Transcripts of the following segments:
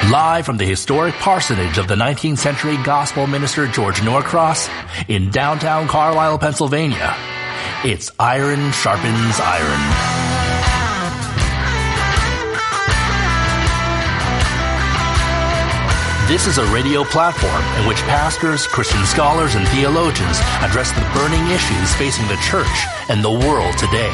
Live from the historic parsonage of the 19th century gospel minister George Norcross in downtown Carlisle, Pennsylvania, it's Iron Sharpens Iron. This is a radio platform in which pastors, Christian scholars, and theologians address the burning issues facing the church and the world today.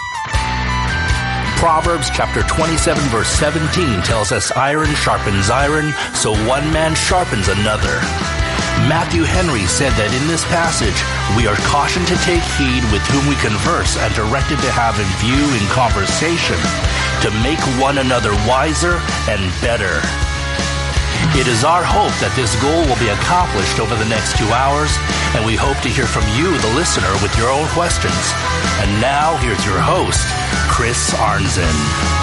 Proverbs chapter 27 verse 17 tells us iron sharpens iron, so one man sharpens another. Matthew Henry said that in this passage, we are cautioned to take heed with whom we converse and directed to have in view in conversation to make one another wiser and better. It is our hope that this goal will be accomplished over the next 2 hours, and we hope to hear from you, the listener, with your own questions. And now, here's your host, Chris Arnzen.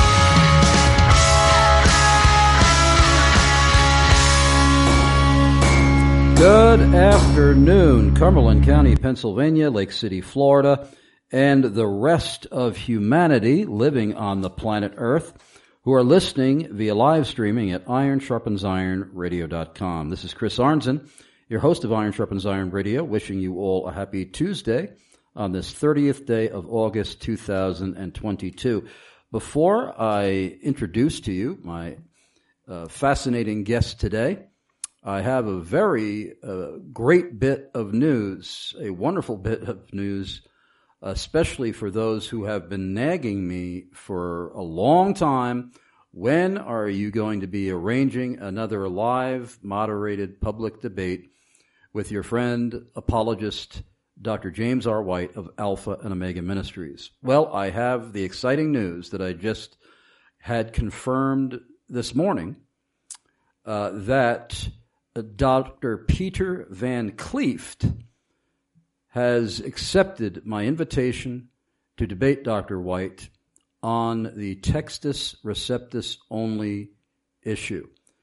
Good afternoon, Cumberland County, Pennsylvania, Lake City, Florida, and the rest of humanity living on the planet Earth who are listening via live streaming at ironsharpensironradio.com. This is Chris Arnzen, your host of Iron Sharpens Iron Radio, wishing you all a happy Tuesday on this 30th day of August 2022. Before I introduce to you my fascinating guest today, I have a very great bit of news, a wonderful bit of news, especially for those who have been nagging me for a long time. When are you going to be arranging another live, moderated public debate with your friend, apologist, Dr. James R. White of Alpha and Omega Ministries? Well, I have the exciting news that I just had confirmed this morning that Dr. Peter Van Cleeft has accepted my invitation to debate Dr. White on the Textus Receptus only issue.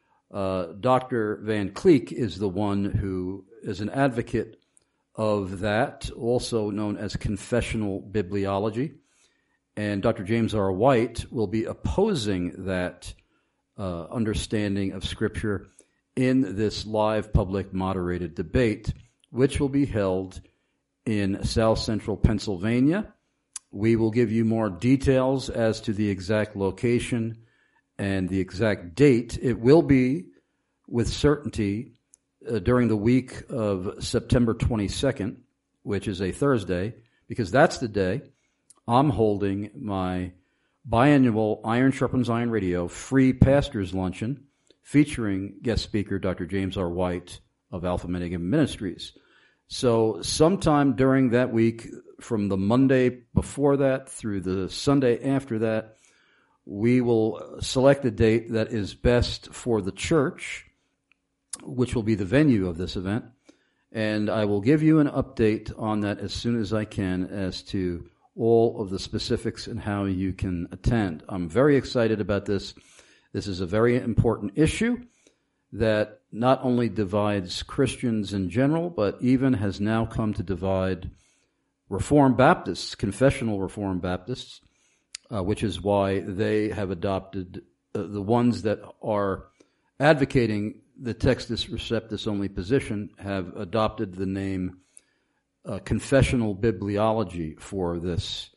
Dr. Van Cleef is the one who is an advocate of that, also known as confessional bibliology, and Dr. James R. White will be opposing that understanding of Scripture in this live public moderated debate, which will be held in South Central Pennsylvania. We will give you more details as to the exact location and the exact date. It will be with certainty during the week of September 22nd, which is a Thursday, because that's the day I'm holding my biannual Iron Sharpens Iron Radio free pastors luncheon featuring guest speaker Dr. James R. White of Alpha and Omega Ministries. So sometime during that week, from the Monday before that through the Sunday after that, we will select a date that is best for the church, which will be the venue of this event. And I will give you an update on that as soon as I can as to all of the specifics and how you can attend. I'm very excited about this. This is a very important issue that not only divides Christians in general, but even has now come to divide Reformed Baptists, confessional Reformed Baptists, which is why they have adopted, the ones that are advocating the Textus Receptus only position have adopted the name confessional bibliology for this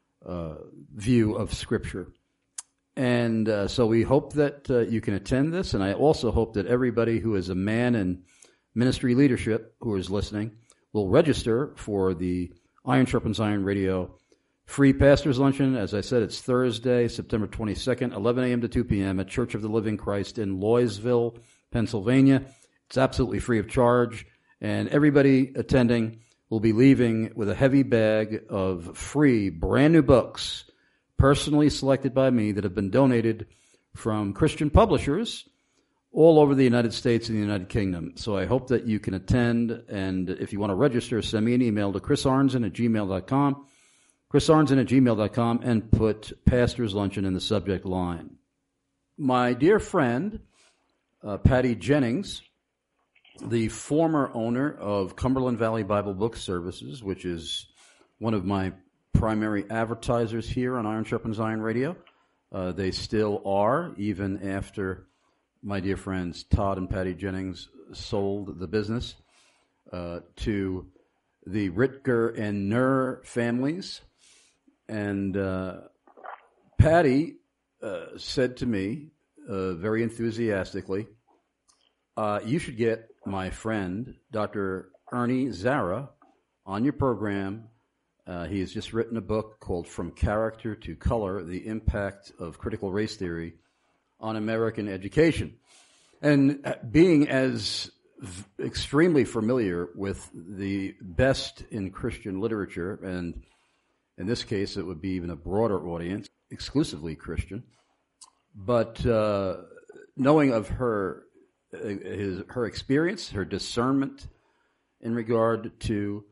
view of Scripture. And so we hope that you can attend this, and I also hope that everybody who is a man in ministry leadership who is listening will register for the Iron Sharpens Iron Radio free pastors luncheon. As I said, it's Thursday, September 22nd, 11 a.m. to 2 p.m. at Church of the Living Christ in Loysville, Pennsylvania. It's absolutely free of charge, and everybody attending will be leaving with a heavy bag of free, brand new books personally selected by me that have been donated from Christian publishers all over the United States and the United Kingdom. So I hope that you can attend, and if you want to register, send me an email to chrisarnzen@gmail.com, chrisarnzen@gmail.com, and put Pastor's Luncheon in the subject line. My dear friend, Patty Jennings, the former owner of Cumberland Valley Bible Book Services, which is one of my primary advertisers here on Iron Sharpens Iron Radio. They still are, even after my dear friends Todd and Patty Jennings sold the business to the Ritger and Nur families. And Patty said to me very enthusiastically, you should get my friend, Dr. Ernie Zara, on your program. He has just written a book called From Character to Color, The Impact of Critical Race Theory on American Education. And being as extremely familiar with the best in Christian literature, and in this case it would be even a broader audience, exclusively Christian, but knowing of her experience, her discernment in regard to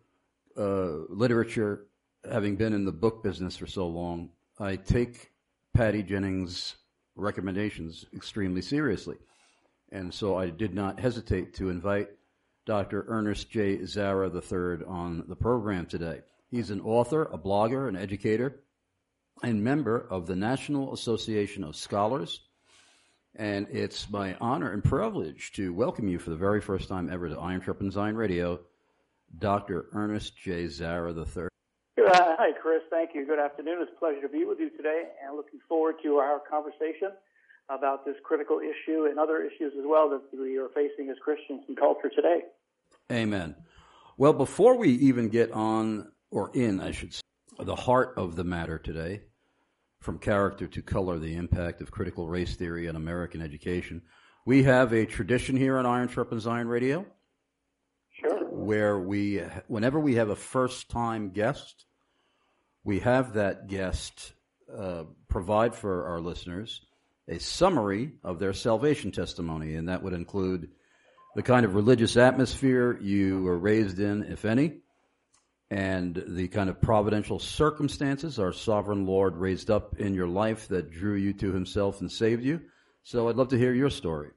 literature, having been in the book business for so long, I take Patty Jennings' recommendations extremely seriously. And so I did not hesitate to invite Dr. Ernest J. Zara III on the program today. He's an author, a blogger, an educator, and member of the National Association of Scholars. And it's my honor and privilege to welcome you for the very first time ever to Iron Sharpens Iron Radio, Dr. Ernest J. Zara III. Hi, Chris. Thank you. Good afternoon. It's a pleasure to be with you today, and looking forward to our conversation about this critical issue and other issues as well that we are facing as Christians in culture today. Amen. Well, before we even get on, or in, I should say, the heart of the matter today, From Character to Color, the Impact of Critical Race Theory on American Education, we have a tradition here on Iron Sharpens Iron Radio. Sure. Where whenever we have a first-time guest, we have that guest provide for our listeners a summary of their salvation testimony, and that would include the kind of religious atmosphere you were raised in, if any, and the kind of providential circumstances our sovereign Lord raised up in your life that drew you to himself and saved you. So I'd love to hear your story.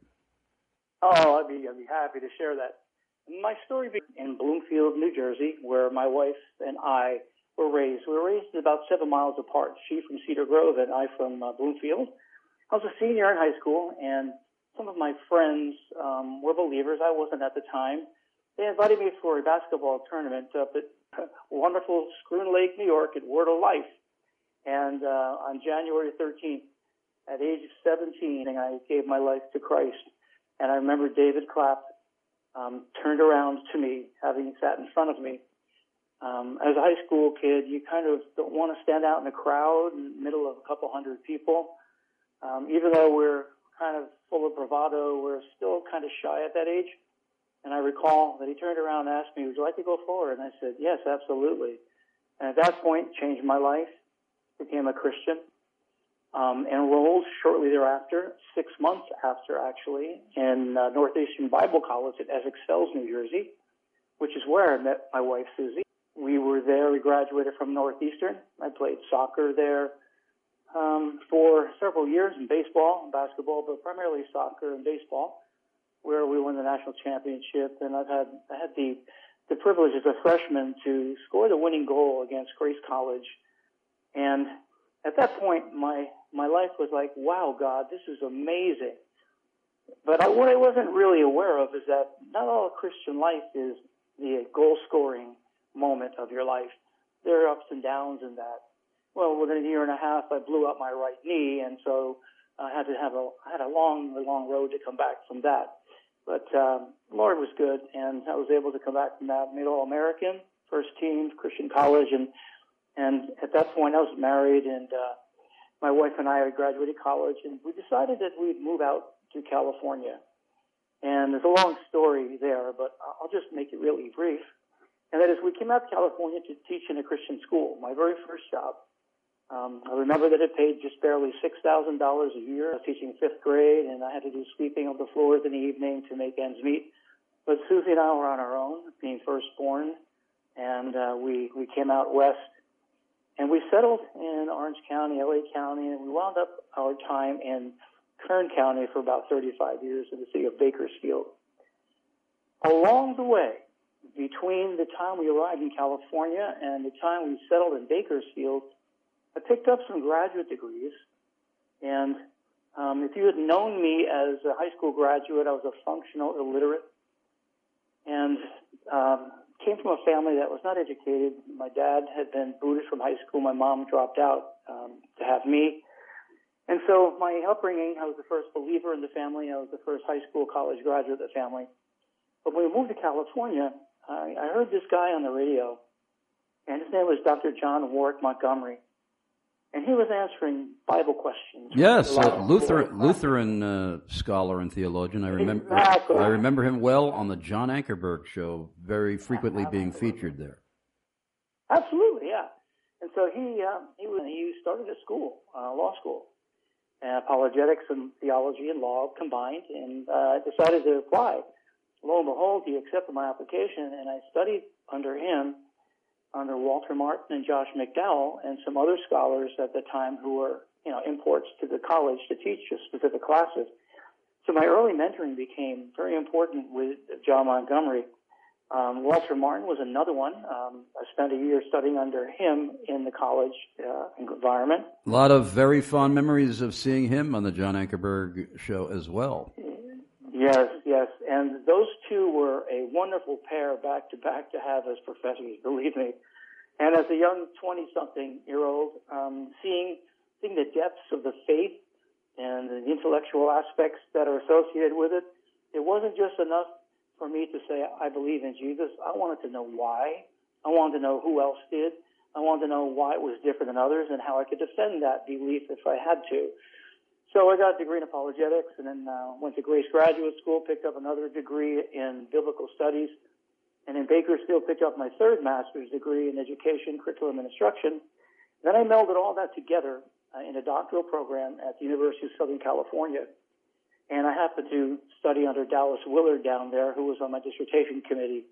Oh, I'd be happy to share that. My story began in Bloomfield, New Jersey, where my wife and I were raised. We were raised about 7 miles apart. She from Cedar Grove and I from Bloomfield. I was a senior in high school, and some of my friends were believers. I wasn't at the time. They invited me for a basketball tournament up at wonderful Schroon Lake, New York, at Word of Life. And on January 13th, at age of 17, I gave my life to Christ. And I remember David Clapp turned around to me, having sat in front of me. As a high school kid, you kind of don't want to stand out in a crowd in the middle of a couple hundred people. Even though we're kind of full of bravado, we're still kind of shy at that age. And I recall that he turned around and asked me, would you like to go forward? And I said, yes, absolutely. And at that point, changed my life, became a Christian, enrolled shortly thereafter, 6 months after actually, in Northeastern Bible College at Essex Fells, New Jersey, which is where I met my wife, Susie. We were there. We graduated from Northeastern. I played soccer there for several years, in baseball and basketball, but primarily soccer and baseball, where we won the national championship. And I had the privilege as a freshman to score the winning goal against Grace College. And at that point, my life was like, wow, God, this is amazing. But what I wasn't really aware of is that not all Christian life is the goal-scoring moment of your life. There are ups and downs in that. Well, within a year and a half, I blew out my right knee, and so I had a long road to come back from that. But the Lord was good, and I was able to come back from that. Made All-American, first team, Christian college, and at that point I was married, and my wife and I had graduated college, and we decided that we'd move out to California. And there's a long story there, but I'll just make it really brief. And that is, we came out to California to teach in a Christian school, my very first job. I remember that it paid just barely $6,000 a year. I was teaching 5th grade, and I had to do sweeping of the floors in the evening to make ends meet. But Susie and I were on our own, being firstborn, and we came out west. And we settled in Orange County, LA County, and we wound up our time in Kern County for about 35 years in the city of Bakersfield. Along the way, between the time we arrived in California and the time we settled in Bakersfield, I picked up some graduate degrees, and If you had known me as a high school graduate, I was a functional illiterate and came from a family that was not educated. My dad had been booted from high school. My mom dropped out to have me. And so my upbringing, I was the first believer in the family. I was the first high school, college graduate of the family. But when we moved to California, I heard this guy on the radio, and his name was Dr. John Warwick Montgomery. And he was answering Bible questions. Yes, Lutheran scholar and theologian. I remember him well on the John Ankerberg show, very frequently being featured there. Absolutely, yeah. And so he started a school, law school, apologetics and theology and law combined, and decided to apply. Lo and behold, he accepted my application, and I studied under him, under Walter Martin and Josh McDowell and some other scholars at the time who were, imports to the college to teach specific classes. So my early mentoring became very important with John Montgomery. Walter Martin was another one. I spent a year studying under him in the college environment. A lot of very fond memories of seeing him on the John Ankerberg show as well. Yes. And those two were a wonderful pair back to have as professors, believe me. And as a young 20-something-year-old, seeing the depths of the faith and the intellectual aspects that are associated with it, it wasn't just enough for me to say, I believe in Jesus. I wanted to know why. I wanted to know who else did. I wanted to know why it was different than others and how I could defend that belief if I had to. So I got a degree in apologetics and then went to Grace Graduate School, picked up another degree in biblical studies, and in Bakersfield picked up my third master's degree in education, curriculum, and instruction. Then I melded all that together in a doctoral program at the University of Southern California. And I happened to study under Dallas Willard down there, who was on my dissertation committee.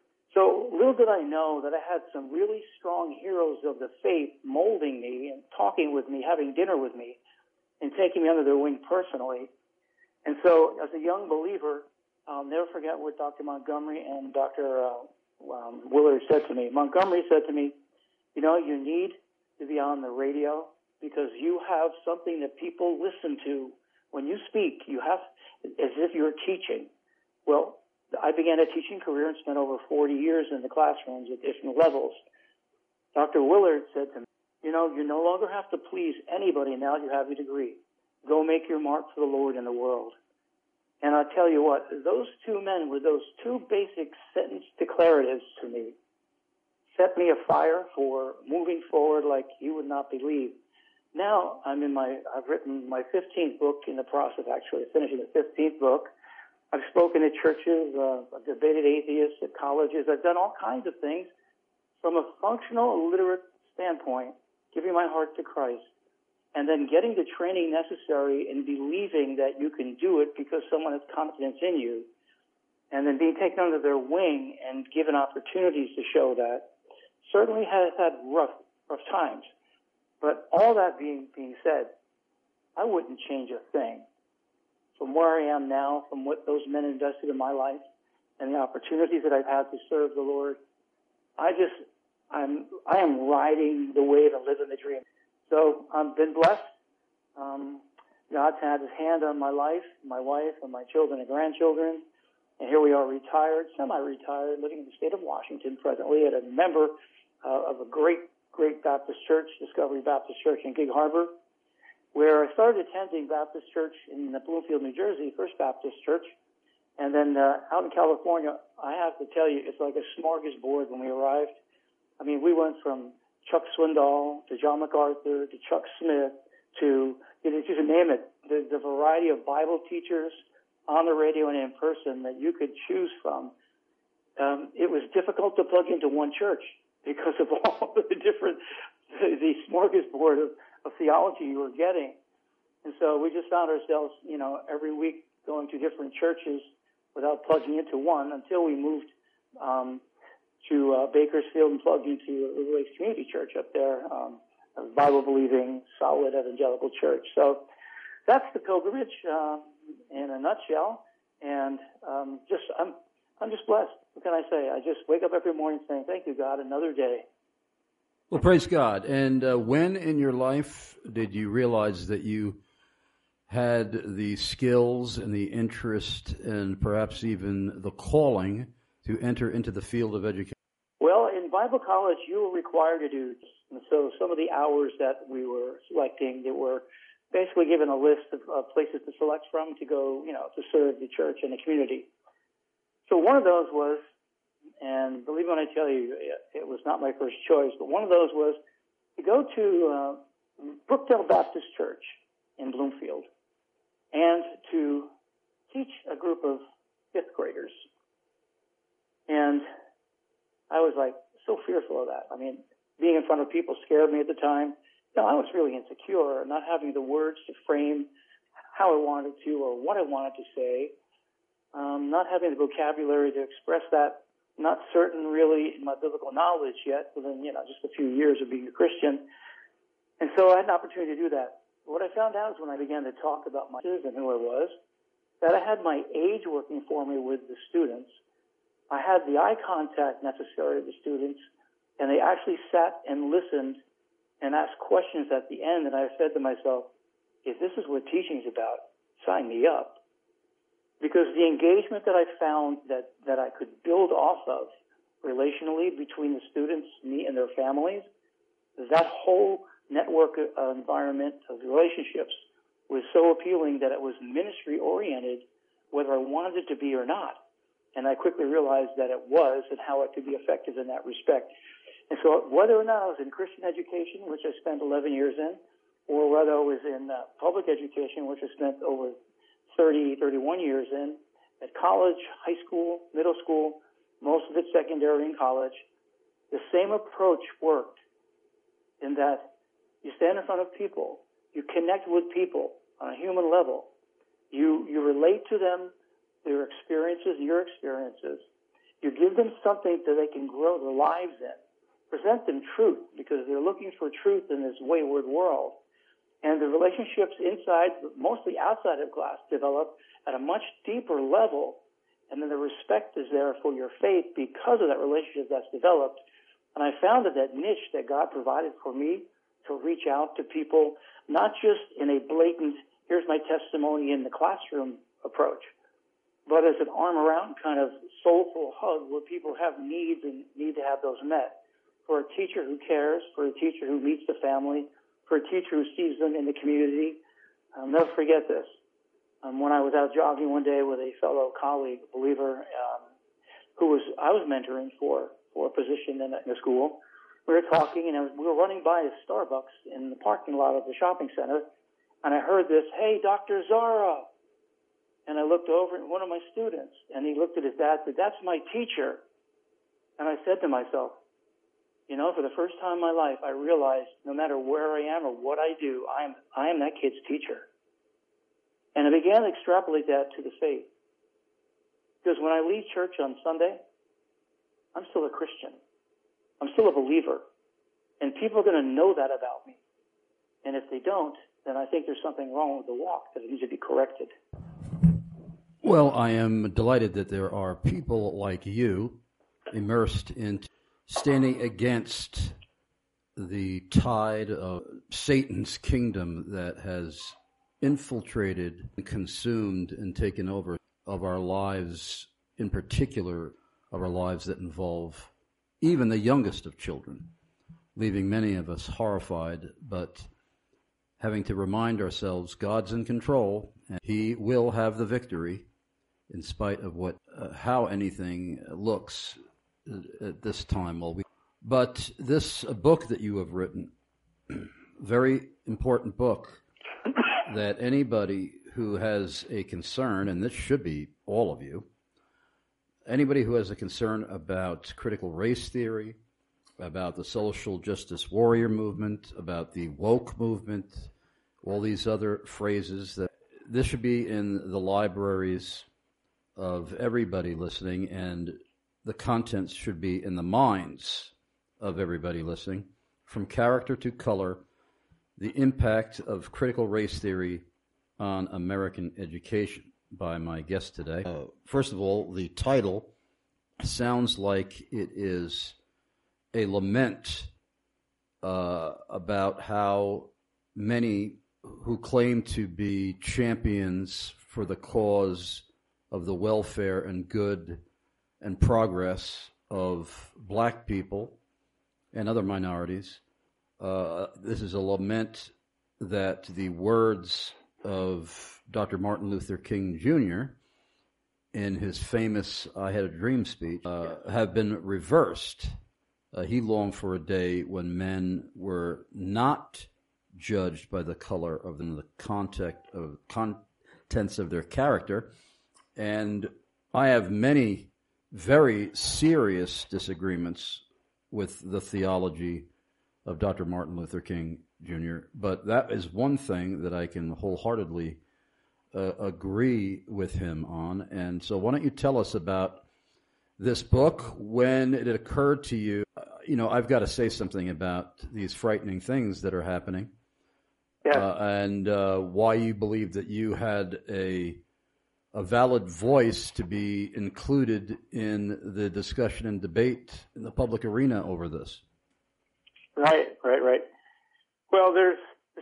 So little did I know that I had some really strong heroes of the faith molding me and talking with me, having dinner with me, and taking me under their wing personally. And so as a young believer, I'll never forget what Dr. Montgomery and Dr. Willard said to me. Montgomery said to me, you need to be on the radio because you have something that people listen to. When you speak, you have as if you're teaching. Well, I began a teaching career and spent over 40 years in the classrooms at different levels. Dr. Willard said to me, you no longer have to please anybody now you have your degree. Go make your mark for the Lord in the world. And I tell you what, those two men with those two basic sentence declaratives to me set me afire for moving forward like you would not believe. Now I've written my 15th book, in the process actually of finishing the 15th book. I've spoken at churches, I've debated atheists at colleges. I've done all kinds of things from a functional illiterate standpoint, giving my heart to Christ, and then getting the training necessary and believing that you can do it because someone has confidence in you, and then being taken under their wing and given opportunities to show that, certainly has had rough times. But all that being said, I wouldn't change a thing. From where I am now, from what those men invested in my life, and the opportunities that I've had to serve the Lord, I am riding the wave and living the dream. So I've been blessed. God's had his hand on my life, my wife, and my children and grandchildren. And here we are retired, semi-retired, living in the state of Washington presently, at a member of a great Baptist church, Discovery Baptist Church in Gig Harbor, where I started attending Baptist church in Bloomfield, New Jersey, First Baptist Church. And then out in California, I have to tell you, it's like a smorgasbord when we arrived. I mean, we went from Chuck Swindoll to John MacArthur to Chuck Smith to, you can name it, the variety of Bible teachers on the radio and in person that you could choose from. It was difficult to plug into one church because of all the smorgasbord of theology you were getting. And so we just found ourselves, every week going to different churches without plugging into one until we moved to Bakersfield and plugged into the Lakes Community Church up there, a Bible-believing, solid evangelical church. So that's the pilgrimage in a nutshell. And I'm just blessed. What can I say? I just wake up every morning saying, thank you, God, another day. Well, praise God. And when in your life did you realize that you had the skills and the interest and perhaps even the calling to enter into the field of education? Well, in Bible college, you were required to do this. And so some of the hours that we were selecting, they were basically given a list of places to select from to go, to serve the church and the community. So one of those was, and believe me when I tell you, it was not my first choice, but one of those was to go to Brookdale Baptist Church in Bloomfield and to teach a group of fifth graders. And I was like so fearful of that. I mean, being in front of people scared me at the time. I was really insecure, not having the words to frame how I wanted to or what I wanted to say, not having the vocabulary to express that, not certain really in my biblical knowledge yet within, just a few years of being a Christian. And so I had an opportunity to do that. What I found out is when I began to talk about myself and who I was, that I had my age working for me with the students. I had the eye contact necessary with the students, and they actually sat and listened and asked questions at the end. And I said to myself, if this is what teaching is about, sign me up. Because the engagement that I found that I could build off of relationally between the students, me and their families, that whole network environment of relationships was so appealing that it was ministry-oriented, whether I wanted it to be or not. And I quickly realized that it was and how it could be effective in that respect. And so whether or not I was in Christian education, which I spent 11 years in, or whether I was in public education, which I spent over 31 years in, at college, high school, middle school, most of it secondary and college, the same approach worked in that you stand in front of people, you connect with people on a human level, you relate to them, their experiences, your experiences, you give them something that they can grow their lives in, present them truth because they're looking for truth in this wayward world. And the relationships inside, mostly outside of class, develop at a much deeper level. And then the respect is there for your faith because of that relationship that's developed. And I found that niche that God provided for me to reach out to people, not just in a blatant, here's my testimony in the classroom approach, but as an arm around kind of soulful hug where people have needs and need to have those met. For a teacher who cares, for a teacher who meets the family, for a teacher who sees them in the community. I'll never forget this. When I was out jogging one day with a fellow colleague, believer, who I was mentoring for a position in the school, we were talking and we were running by a Starbucks in the parking lot of the shopping center, and I heard this, "Hey, Dr. Zara." And I looked over at one of my students, and he looked at his dad and said, "That's my teacher." And I said to myself, for the first time in my life, I realized no matter where I am or what I do, I am that kid's teacher. And I began to extrapolate that to the faith. Because when I leave church on Sunday, I'm still a Christian. I'm still a believer. And people are going to know that about me. And if they don't, then I think there's something wrong with the walk that needs to be corrected. Well, I am delighted that there are people like you immersed in standing against the tide of Satan's kingdom that has infiltrated, consumed, and taken over of our lives, in particular of our lives that involve even the youngest of children, leaving many of us horrified, but having to remind ourselves God's in control and He will have the victory in spite of how anything looks at this time. But this book that you have written, very important book, that anybody who has a concern, and this should be all of you, anybody who has a concern about critical race theory, about the social justice warrior movement, about the woke movement, all these other phrases, that this should be in the libraries of everybody listening, and the contents should be in the minds of everybody listening. From Character to Color, the Impact of Critical Race Theory on American Education, by my guest today. First of all, the title sounds like it is a lament about how many who claim to be champions for the cause of the welfare and good and progress of black people and other minorities. This is a lament that the words of Dr. Martin Luther King Jr. in his famous I Had a Dream speech have been reversed. He longed for a day when men were not judged by the color of the contents of their character. And I have many very serious disagreements with the theology of Dr. Martin Luther King Jr., but that is one thing that I can wholeheartedly agree with him on. And so why don't you tell us about this book, when it occurred to you, I've got to say something about these frightening things that are happening. Yeah. And why you believe that you had a valid voice to be included in the discussion and debate in the public arena over this. Right. Well, there's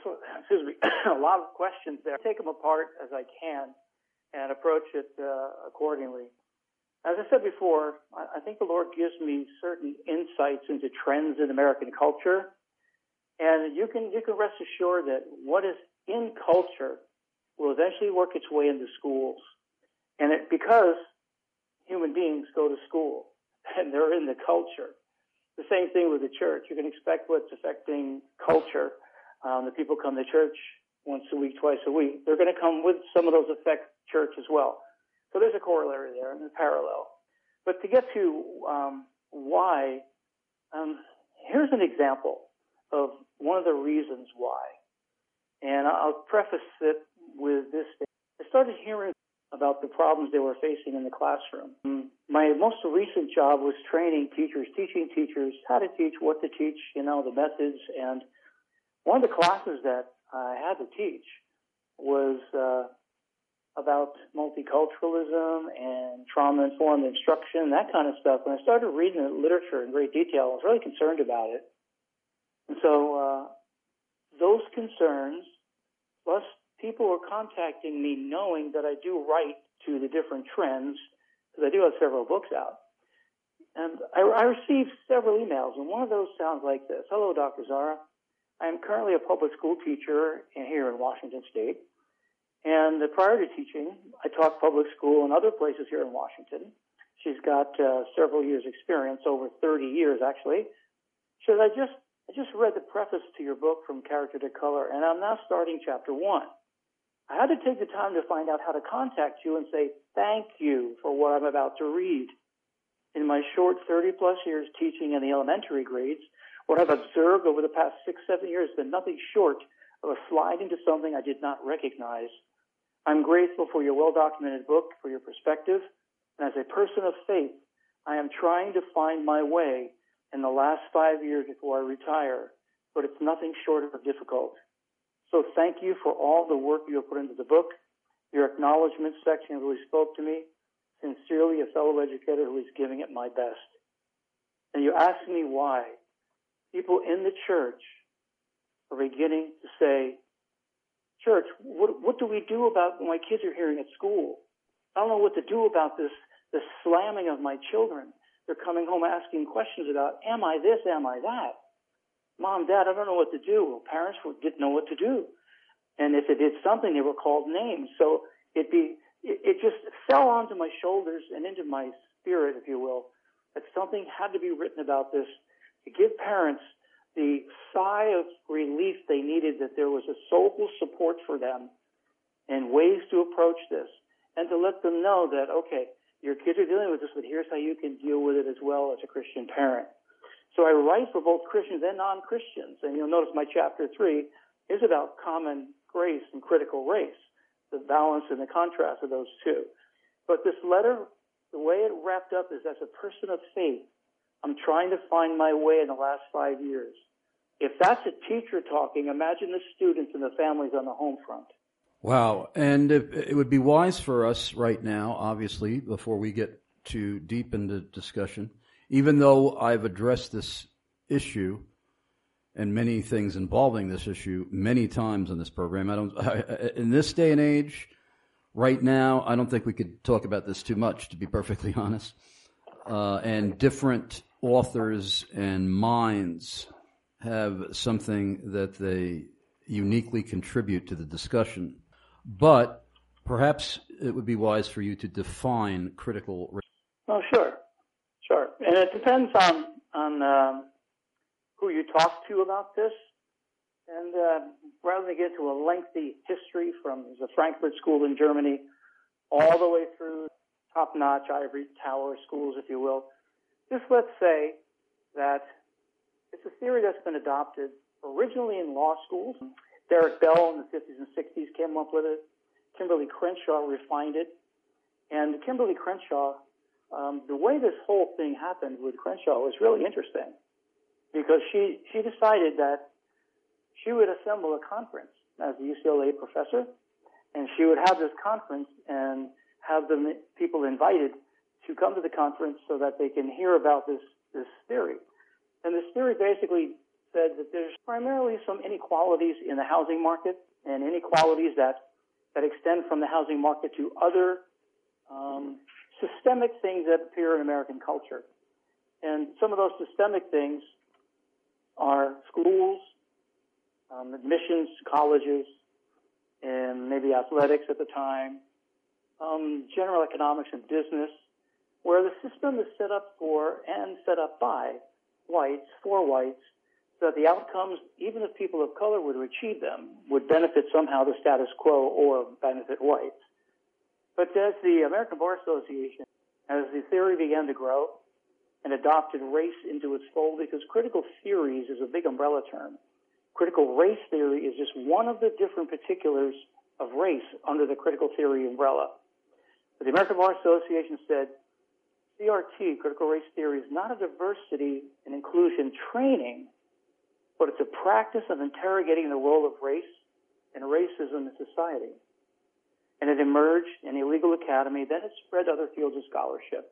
a lot of questions there. Take them apart as I can and approach it accordingly. As I said before, I think the Lord gives me certain insights into trends in American culture, and you can rest assured that what is in culture will eventually work its way into schools. And because human beings go to school and they're in the culture. The same thing with the church. You can expect what's affecting culture. The people come to church once a week, twice a week. They're going to come with some of those affect church as well. So there's a corollary there and a parallel. But to get to why, here's an example of one of the reasons why. And I'll preface it with this. I started hearing about the problems they were facing in the classroom. My most recent job was training teachers, teaching teachers how to teach, what to teach, the methods. And one of the classes that I had to teach was about multiculturalism and trauma-informed instruction, that kind of stuff. When I started reading the literature in great detail, I was really concerned about it. And so those concerns, plus people were contacting me knowing that I do write to the different trends, because I do have several books out. And I received several emails, and one of those sounds like this. Hello, Dr. Zara. I am currently a public school teacher here in Washington State. And prior to teaching, I taught public school in other places here in Washington. She's got several years' experience, over 30 years, actually. She says, I just read the preface to your book, From Character to Color, and I'm now starting chapter 1. I had to take the time to find out how to contact you and say thank you for what I'm about to read. In my short 30-plus years teaching in the elementary grades, what I've observed over the past 6-7 years has been nothing short of a slide into something I did not recognize. I'm grateful for your well-documented book, for your perspective, and as a person of faith, I am trying to find my way in the last 5 years before I retire, but it's nothing short of difficult. So thank you for all the work you have put into the book. Your acknowledgement section really spoke to me. Sincerely, a fellow educator who is giving it my best. And you ask me why. People in the church are beginning to say, Church, what do we do about what my kids are hearing at school? I don't know what to do about this slamming of my children. They're coming home asking questions about, am I this, am I that? Mom, Dad, I don't know what to do. Well, parents didn't know what to do. And if they did something, they were called names. So it just fell onto my shoulders and into my spirit, if you will, that something had to be written about this to give parents the sigh of relief they needed, that there was a soulful support for them and ways to approach this, and to let them know that, okay, your kids are dealing with this, but here's how you can deal with it as well as a Christian parent. So I write for both Christians and non-Christians, and you'll notice my chapter 3 is about common grace and critical race, the balance and the contrast of those two. But this letter, the way it wrapped up is, as a person of faith, I'm trying to find my way in the last 5 years. If that's a teacher talking, imagine the students and the families on the home front. Wow. And it would be wise for us right now, obviously, before we get too deep into discussion, even though I've addressed this issue and many things involving this issue many times on this program. In this day and age, right now, I don't think we could talk about this too much, to be perfectly honest. And different authors and minds have something that they uniquely contribute to the discussion. But perhaps it would be wise for you to define critical race. Oh, sure. And it depends on who you talk to about this. And rather than get into a lengthy history from the Frankfurt School in Germany all the way through top-notch ivory tower schools, if you will, just let's say that it's a theory that's been adopted originally in law schools. Derek Bell in the 50s and 60s came up with it. Kimberly Crenshaw refined it. And Kimberly Crenshaw, the way this whole thing happened with Crenshaw was really interesting because she decided that she would assemble a conference as a UCLA professor, and she would have this conference and have the people invited to come to the conference so that they can hear about this theory. And this theory basically said that there's primarily some inequalities in the housing market and inequalities that extend from the housing market to other systemic things that appear in American culture. And some of those systemic things are schools, admissions to colleges, and maybe athletics at the time, general economics and business, where the system is set up for and set up by whites, for whites, so that the outcomes, even if people of color were to achieve them, would benefit somehow the status quo or benefit whites. But as the American Bar Association, as the theory began to grow and adopted race into its fold, because critical theories is a big umbrella term. Critical race theory is just one of the different particulars of race under the critical theory umbrella. But the American Bar Association said, CRT, critical race theory, is not a diversity and inclusion training, but it's a practice of interrogating the role of race and racism in society. And it emerged in the Legal Academy, then it spread to other fields of scholarship.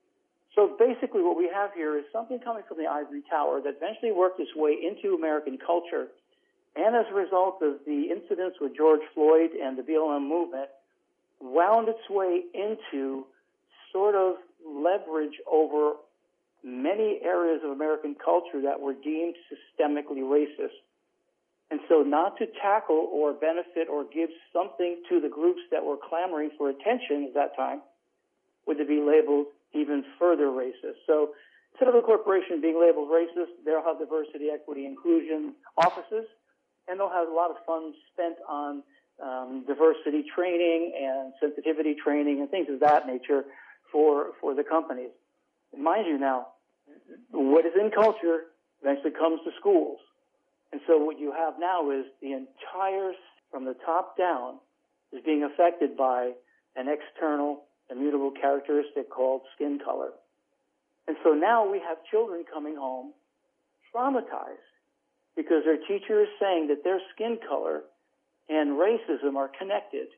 So basically what we have here is something coming from the ivory tower that eventually worked its way into American culture. And as a result of the incidents with George Floyd and the BLM movement, wound its way into sort of leverage over many areas of American culture that were deemed systemically racist. And so not to tackle or benefit or give something to the groups that were clamoring for attention at that time would be labeled even further racist. So instead of a corporation being labeled racist, they'll have diversity, equity, inclusion offices, and they'll have a lot of funds spent on diversity training and sensitivity training and things of that nature for the companies. And mind you now, what is in culture eventually comes to schools. And so what you have now is the entire, from the top down, is being affected by an external immutable characteristic called skin color. And so now we have children coming home traumatized because their teacher is saying that their skin color and racism are connected.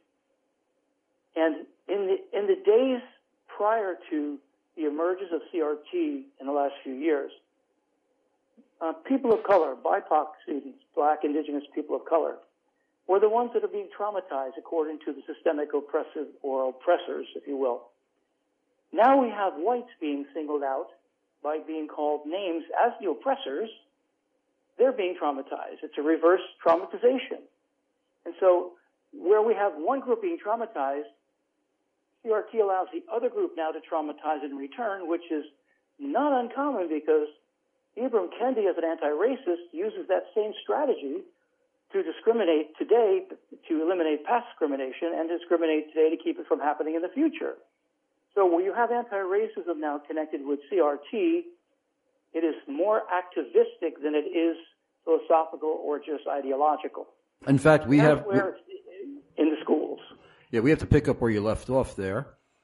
And in the days prior to the emergence of CRT in the last few years, people of color, BIPOC students, Black, Indigenous people of color, were the ones that are being traumatized according to the systemic oppressive or oppressors, if you will. Now we have whites being singled out by being called names as the oppressors. They're being traumatized. It's a reverse traumatization. And so where we have one group being traumatized, CRT allows the other group now to traumatize in return, which is not uncommon because Ibram Kendi, as an anti-racist, uses that same strategy to discriminate today, to eliminate past discrimination, and discriminate today to keep it from happening in the future. So when you have anti-racism now connected with CRT, it is more activistic than it is philosophical or just ideological. In fact, we have where it's in the schools. Yeah, we have to pick up where you left off there,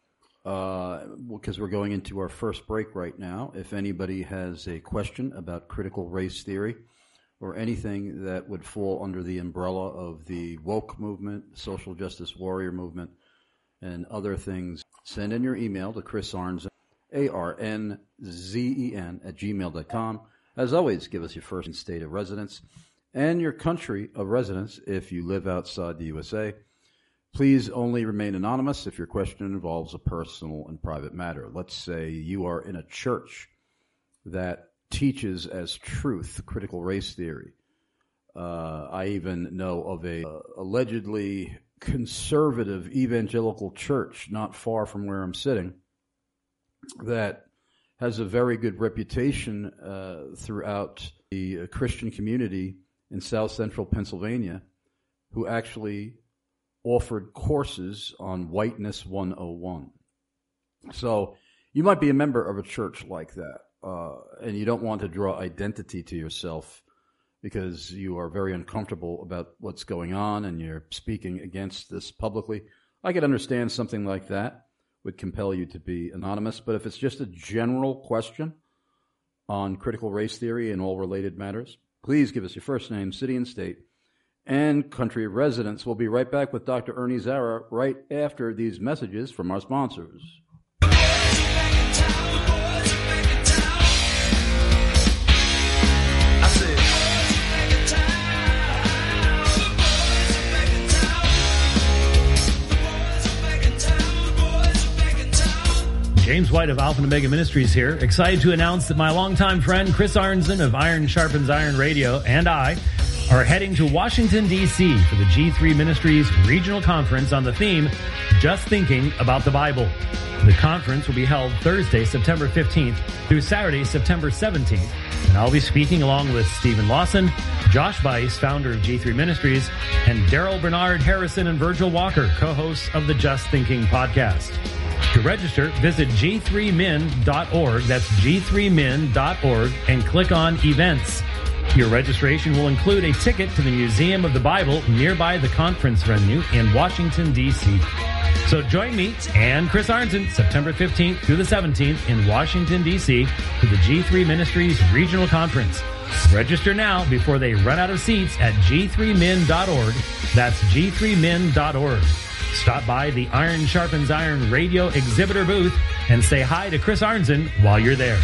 because we're going into our first break right now. If anybody has a question about critical race theory or anything that would fall under the umbrella of the woke movement, social justice warrior movement, and other things, send in your email to Chris Arnzen, ARNZEN @gmail.com, As always, give us your first and state of residence and your country of residence if you live outside the USA. Please only remain anonymous if your question involves a personal and private matter. Let's say you are in a church that teaches as truth critical race theory. I even know of a allegedly conservative evangelical church not far from where I'm sitting that has a very good reputation throughout the Christian community in South Central Pennsylvania, who actually offered courses on Whiteness 101. So you might be a member of a church like that, and you don't want to draw identity to yourself because you are very uncomfortable about what's going on and you're speaking against this publicly. I could understand something like that would compel you to be anonymous, but if it's just a general question on critical race theory and all related matters, please give us your first name, city and state, and country of residence. We'll be right back with Dr. Ernie Zara right after these messages from our sponsors. James White of Alpha and Omega Ministries here, excited to announce that my longtime friend Chris Arnzen of Iron Sharpens Iron Radio and I are heading to Washington, D.C. for the G3 Ministries Regional Conference on the theme, Just Thinking About the Bible. The conference will be held Thursday, September 15th through Saturday, September 17th, and I'll be speaking along with Stephen Lawson, Josh Bice, founder of G3 Ministries, and Daryl Bernard Harrison and Virgil Walker, co-hosts of the Just Thinking podcast. To register, visit g3min.org. That's g3min.org and click on events. Your registration will include a ticket to the Museum of the Bible nearby the conference venue in Washington, D.C. So join me and Chris Arnzen September 15th through the 17th in Washington, D.C. for the G3 Ministries Regional Conference. Register now before they run out of seats at g3min.org. That's g3min.org. Stop by the Iron Sharpens Iron radio exhibitor booth and say hi to Chris Arnzen while you're there.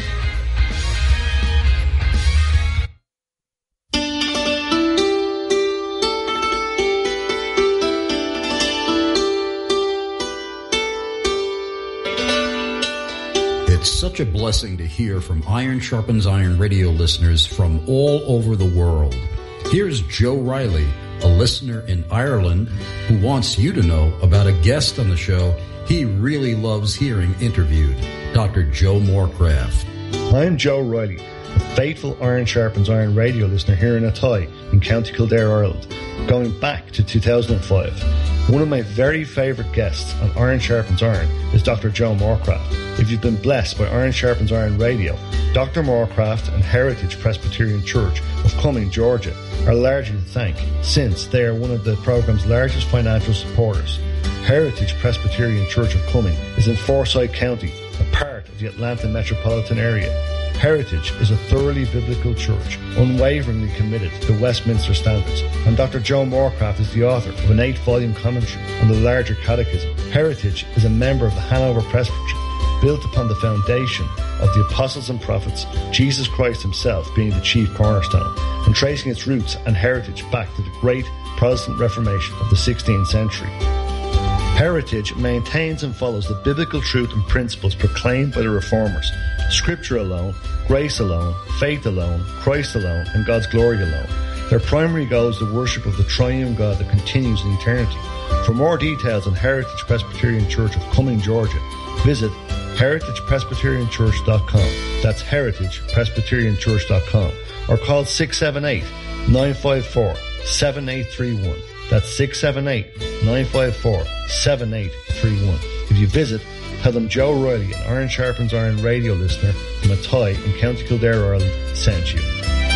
It's such a blessing to hear from Iron Sharpens Iron radio listeners from all over the world. Here's Joe Riley, a listener in Ireland who wants you to know about a guest on the show he really loves hearing interviewed, Dr. Joe Morecraft. I'm Joe Riley, a faithful Iron Sharpens Iron radio listener here in Athy in County Kildare, Ireland, going back to 2005. One of my very favourite guests on Iron Sharpens Iron is Dr. Joe Morecraft. If you've been blessed by Iron Sharpens Iron radio, Dr. Morecraft and Heritage Presbyterian Church of Cumming, Georgia, are largely to thank, since they are one of the program's largest financial supporters. Heritage Presbyterian Church of Cumming is in Forsyth County, a part of the Atlanta metropolitan area. Heritage is a thoroughly biblical church, unwaveringly committed to the Westminster Standards, and Dr. Joe Morecraft is the author of an 8-volume commentary on the larger catechism. Heritage is a member of the Hanover Presbytery, built upon the foundation of the apostles and prophets, Jesus Christ himself being the chief cornerstone, and tracing its roots and heritage back to the great Protestant Reformation of the 16th century. Heritage maintains and follows the biblical truth and principles proclaimed by the Reformers: Scripture alone, grace alone, faith alone, Christ alone, and God's glory alone. Their primary goal is the worship of the triune God that continues in eternity. For more details on Heritage Presbyterian Church of Cumming, Georgia, visit heritagepresbyterianchurch.com. That's heritagepresbyterianchurch.com. Or call 678-954-7831. That's 678-954-7831. If you visit, tell them Joe Riley, an Iron Sharpens Iron radio listener from Athy in County Kildare, Ireland, sent you.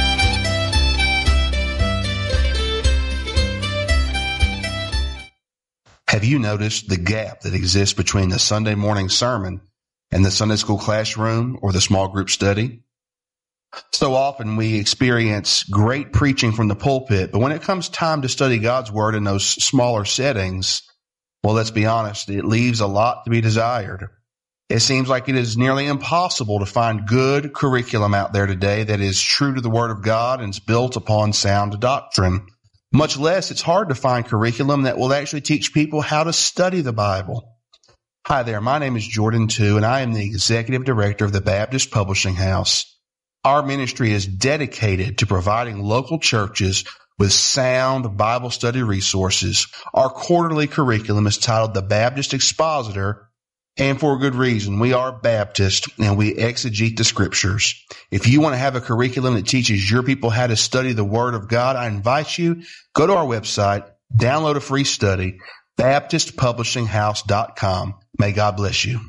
Have you noticed the gap that exists between the Sunday morning sermon and the Sunday school classroom or the small group study? So often we experience great preaching from the pulpit, but when it comes time to study God's Word in those smaller settings, well, let's be honest, it leaves a lot to be desired. It seems like it is nearly impossible to find good curriculum out there today that is true to the Word of God and is built upon sound doctrine. Much less, it's hard to find curriculum that will actually teach people how to study the Bible. Hi there, my name is Jordan Tu, and I am the Executive Director of the Baptist Publishing House. Our ministry is dedicated to providing local churches with sound Bible study resources. Our quarterly curriculum is titled The Baptist Expositor, and for a good reason. We are Baptist, and we exegete the Scriptures. If you want to have a curriculum that teaches your people how to study the Word of God, I invite you, go to our website, download a free study, BaptistPublishingHouse.com. May God bless you.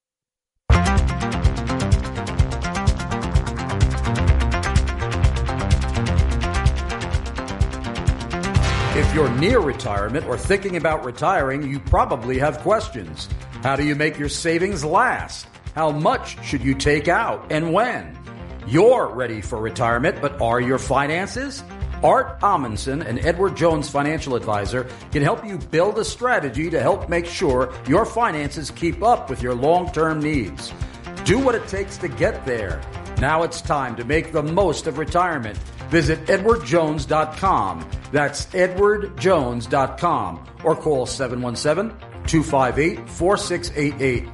If you're near retirement or thinking about retiring, you probably have questions. How do you make your savings last? How much should you take out and when? You're ready for retirement, but are your finances? Art Amundsen, an Edward Jones financial advisor, can help you build a strategy to help make sure your finances keep up with your long-term needs. Do what it takes to get there. Now it's time to make the most of retirement. Visit edwardjones.com. That's edwardjones.com, or call 717-258-4688.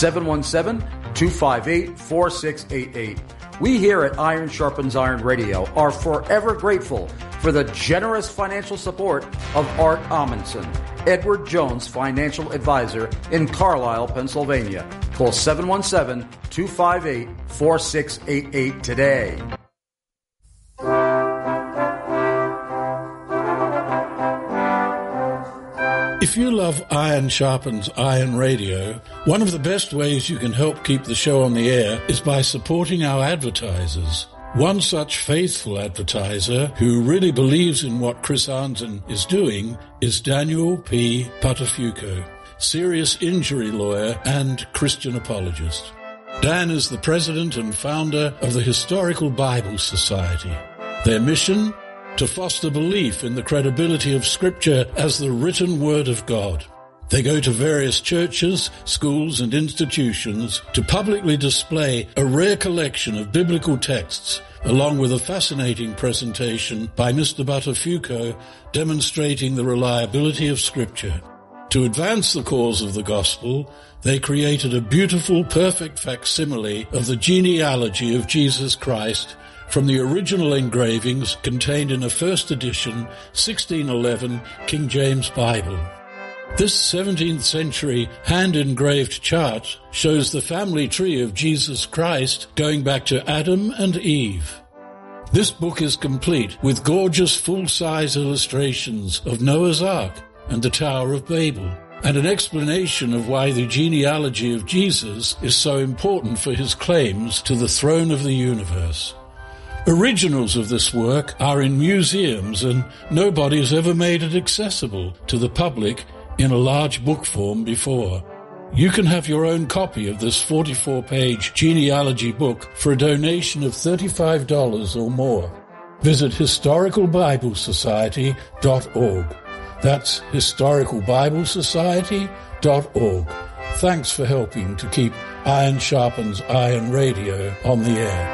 717-258-4688. We here at Iron Sharpens Iron Radio are forever grateful for the generous financial support of Art Amundsen, Edward Jones financial advisor in Carlisle, Pennsylvania. Call 717-258-4688 today. If you love Iron Sharpens Iron Radio, one of the best ways you can help keep the show on the air is by supporting our advertisers. One such faithful advertiser who really believes in what Chris Arnzen is doing is Daniel P. Patafuco, serious injury lawyer and Christian apologist. Dan is the president and founder of the Historical Bible Society. Their mission? To foster belief in the credibility of Scripture as the written Word of God. They go to various churches, schools, and institutions to publicly display a rare collection of biblical texts, along with a fascinating presentation by Mr. Buttafuoco demonstrating the reliability of Scripture. To advance the cause of the gospel, they created a beautiful, perfect facsimile of the genealogy of Jesus Christ from the original engravings contained in a first edition 1611 King James Bible. This 17th century hand-engraved chart shows the family tree of Jesus Christ going back to Adam and Eve. This book is complete with gorgeous full-size illustrations of Noah's Ark and the Tower of Babel, and an explanation of why the genealogy of Jesus is so important for his claims to the throne of the universe. Originals of this work are in museums, and nobody has ever made it accessible to the public in a large book form before. You can have your own copy of this 44-page genealogy book for a donation of $35 or more. Visit historicalbiblesociety.org. That's historicalbiblesociety.org. Thanks for helping to keep Iron Sharpens Iron Radio on the air.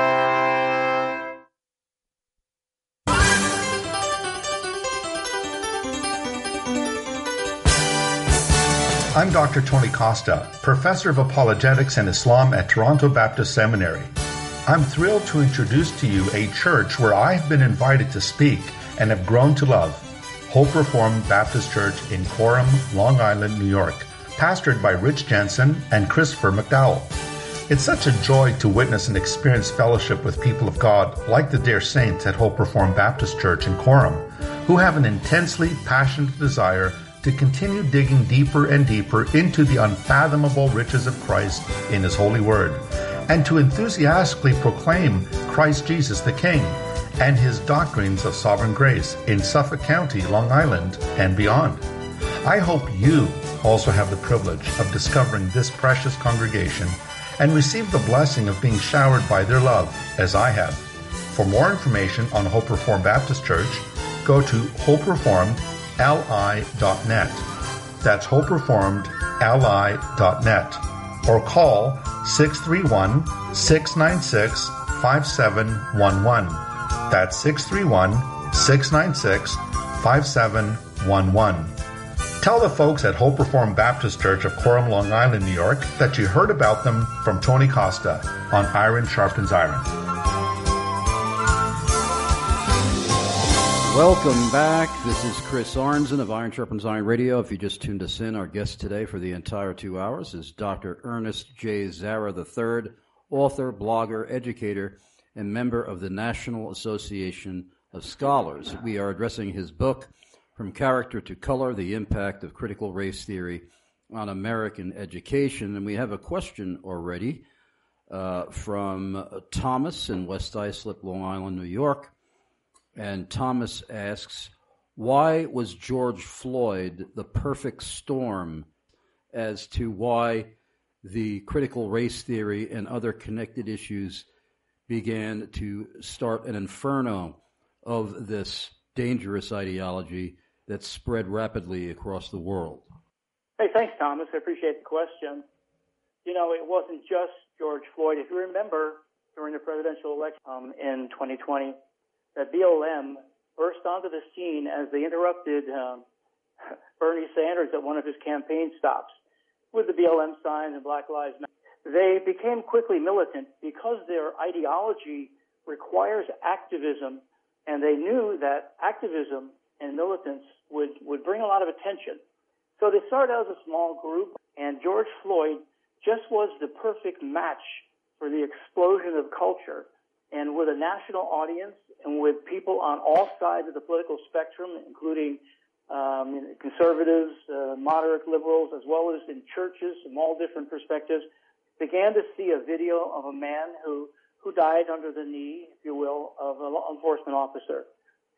I'm Dr. Tony Costa, Professor of Apologetics and Islam at Toronto Baptist Seminary. I'm thrilled to introduce to you a church where I've been invited to speak and have grown to love, Hope Reformed Baptist Church in Coram, Long Island, New York, pastored by Rich Jensen and Christopher McDowell. It's such a joy to witness and experience fellowship with people of God like the dear saints at Hope Reformed Baptist Church in Coram, who have an intensely passionate desire to continue digging deeper and deeper into the unfathomable riches of Christ in His holy word, and to enthusiastically proclaim Christ Jesus the King and His doctrines of sovereign grace in Suffolk County, Long Island, and beyond. I hope you also have the privilege of discovering this precious congregation and receive the blessing of being showered by their love, as I have. For more information on Hope Reformed Baptist Church, go to hopereformedli.net. That's hopereformedli.net. or call 631-696-5711. That's 631-696-5711. Tell the folks at Hope Reformed Baptist Church of Coram, Long Island, New York, that you heard about them from Tony Costa on Iron Sharpens Iron. Welcome back. This is Chris Arnzen of Iron Sharpens Iron Radio. If you just tuned us in, our guest today for the entire 2 hours is Dr. Ernest J. Zara III, author, blogger, educator, and member of the National Association of Scholars. We are addressing his book, From Character to Color, The Impact of Critical Race Theory on American Education. And we have a question already from Thomas in West Islip, Long Island, New York. And Thomas asks, why was George Floyd the perfect storm as to why the critical race theory and other connected issues began to start an inferno of this dangerous ideology that spread rapidly across the world? Hey, thanks, Thomas. I appreciate the question. You know, it wasn't just George Floyd. If you remember, during the presidential election in 2020, that BLM burst onto the scene as they interrupted Bernie Sanders at one of his campaign stops with the BLM sign and Black Lives Matter. They became quickly militant because their ideology requires activism, and they knew that activism and militance would bring a lot of attention. So they started out as a small group, and George Floyd just was the perfect match for the explosion of culture. And with a national audience and with people on all sides of the political spectrum, including conservatives, moderate liberals, as well as in churches from all different perspectives, began to see a video of a man who died under the knee, if you will, of a law enforcement officer.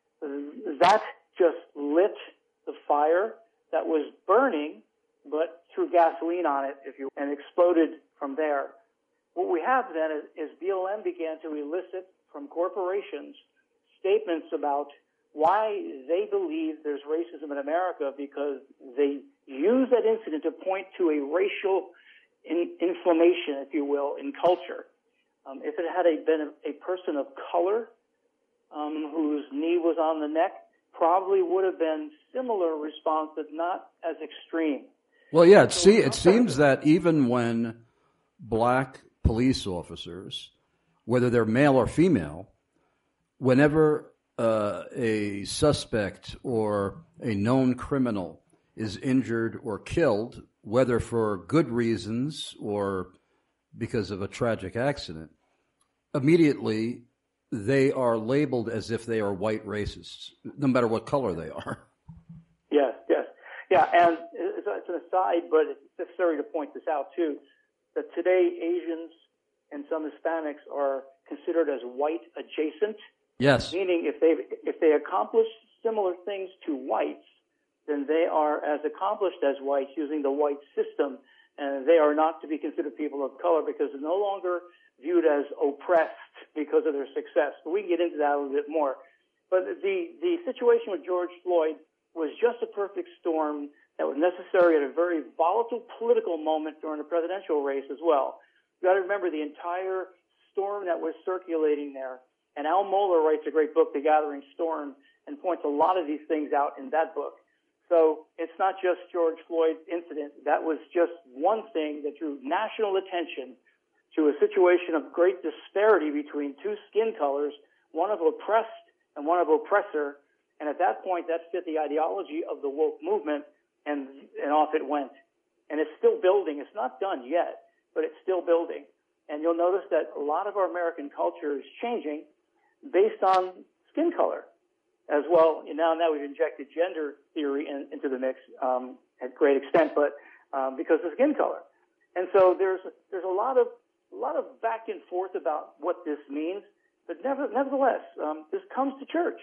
That just lit the fire that was burning, but threw gasoline on it, and exploded from there. What we have then is BLM began to elicit from corporations statements about why they believe there's racism in America, because they use that incident to point to a racial inflammation, if you will, in culture. If it had been a person of color whose knee was on the neck, probably would have been similar response, but not as extreme. Well, yeah, it seems that even when black police officers, whether they're male or female, whenever a suspect or a known criminal is injured or killed, whether for good reasons or because of a tragic accident, immediately they are labeled as if they are white racists, no matter what color they are. Yes. Yeah, and it's an aside, but it's necessary to point this out, too, that today Asians and some Hispanics are considered as white adjacent. Yes. Meaning if they accomplish similar things to whites, then they are as accomplished as whites using the white system, and they are not to be considered people of color because they're no longer viewed as oppressed because of their success. But we can get into that a little bit more. But the situation with George Floyd was just a perfect storm that was necessary at a very volatile political moment during the presidential race as well. You've got to remember the entire storm that was circulating there. And Al Mohler writes a great book, The Gathering Storm, and points a lot of these things out in that book. So it's not just George Floyd's incident. That was just one thing that drew national attention to a situation of great disparity between two skin colors, one of oppressed and one of oppressor. And at that point, that fit the ideology of the woke movement, and off it went. And it's still building. It's not done yet, but it's still building. And you'll notice that a lot of our American culture is changing based on skin color as well. Now we've injected gender theory into the mix at great extent, but because of skin color. And so there's a lot of back and forth about what this means, but nevertheless, this comes to church.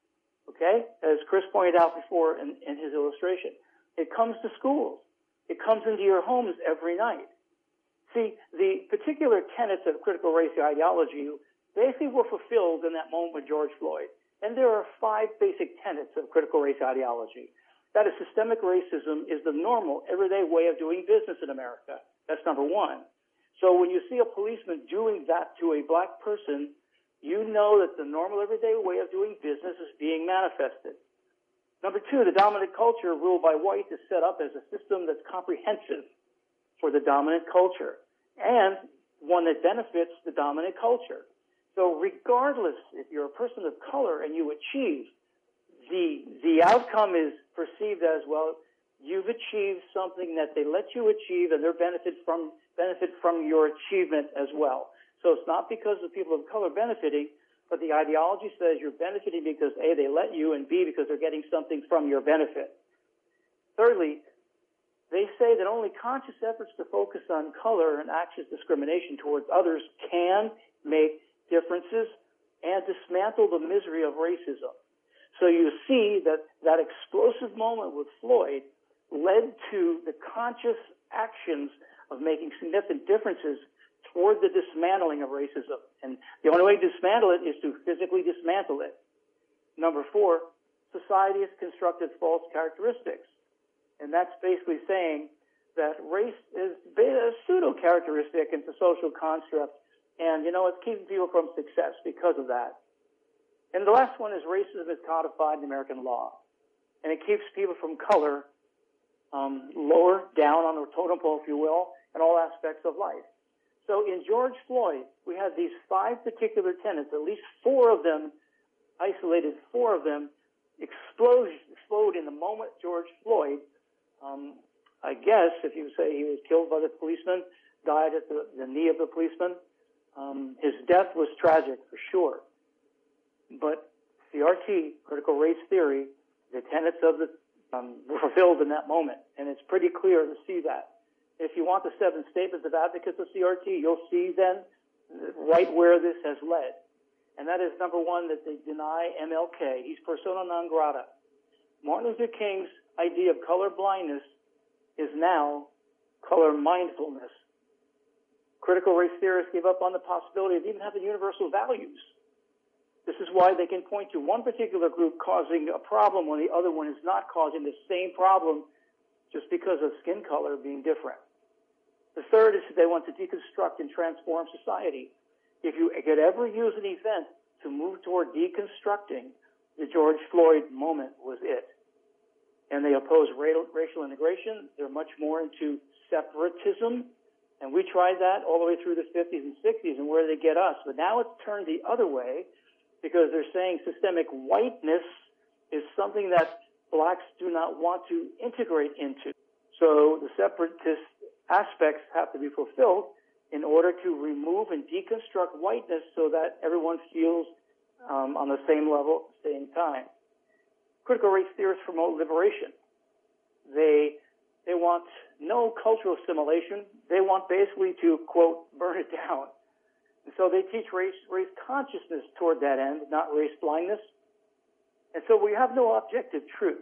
Okay, as Chris pointed out before in his illustration, it comes to schools. It comes into your homes every night. See, the particular tenets of critical race ideology basically were fulfilled in that moment with George Floyd. And there are 5 basic tenets of critical race ideology. That is, systemic racism is the normal, everyday way of doing business in America. That's number one. So when you see a policeman doing that to a black person, you know that the normal everyday way of doing business is being manifested. Number two, the dominant culture ruled by white is set up as a system that's comprehensive for the dominant culture and one that benefits the dominant culture. So regardless if you're a person of color and you achieve, the outcome is perceived as, well, you've achieved something that they let you achieve and they're benefit from your achievement as well. So it's not because of people of color benefiting, but the ideology says you're benefiting because A, they let you, and B, because they're getting something from your benefit. Thirdly, they say that only conscious efforts to focus on color and acts discrimination towards others can make differences and dismantle the misery of racism. So you see that explosive moment with Floyd led to the conscious actions of making significant differences toward the dismantling of racism. And the only way to dismantle it is to physically dismantle it. Number four, society has constructed false characteristics. And that's basically saying that race is a pseudo-characteristic. It's a social construct. And, it's keeping people from success because of that. And the last one is racism is codified in American law. And it keeps people from color lower down on the totem pole, if you will, in all aspects of life. So in George Floyd, we had these 5 particular tenets, at least 4 of them, isolated 4 of them, explode in the moment George Floyd, I guess, if you say he was killed by the policeman, died at the knee of the policeman, his death was tragic for sure. But CRT, critical race theory, the tenets of the were fulfilled in that moment, and it's pretty clear to see that. If you want the 7 statements of advocates of CRT, you'll see then right where this has led. And that is, number 1, that they deny MLK. He's persona non grata. Martin Luther King's idea of color blindness is now color mindfulness. Critical race theorists gave up on the possibility of even having universal values. This is why they can point to one particular group causing a problem when the other one is not causing the same problem just because of skin color being different. The third is that they want to deconstruct and transform society. If you could ever use an event to move toward deconstructing, the George Floyd moment was it. And they oppose racial integration. They're much more into separatism. And we tried that all the way through the 50s and 60s, and where they get us. But now it's turned the other way because they're saying systemic whiteness is something that blacks do not want to integrate into. So the separatist aspects have to be fulfilled in order to remove and deconstruct whiteness so that everyone feels on the same level at the same time. Critical race theorists promote liberation. They want no cultural assimilation. They want basically to, quote, burn it down. And so they teach race consciousness toward that end, not race blindness. And so we have no objective truth.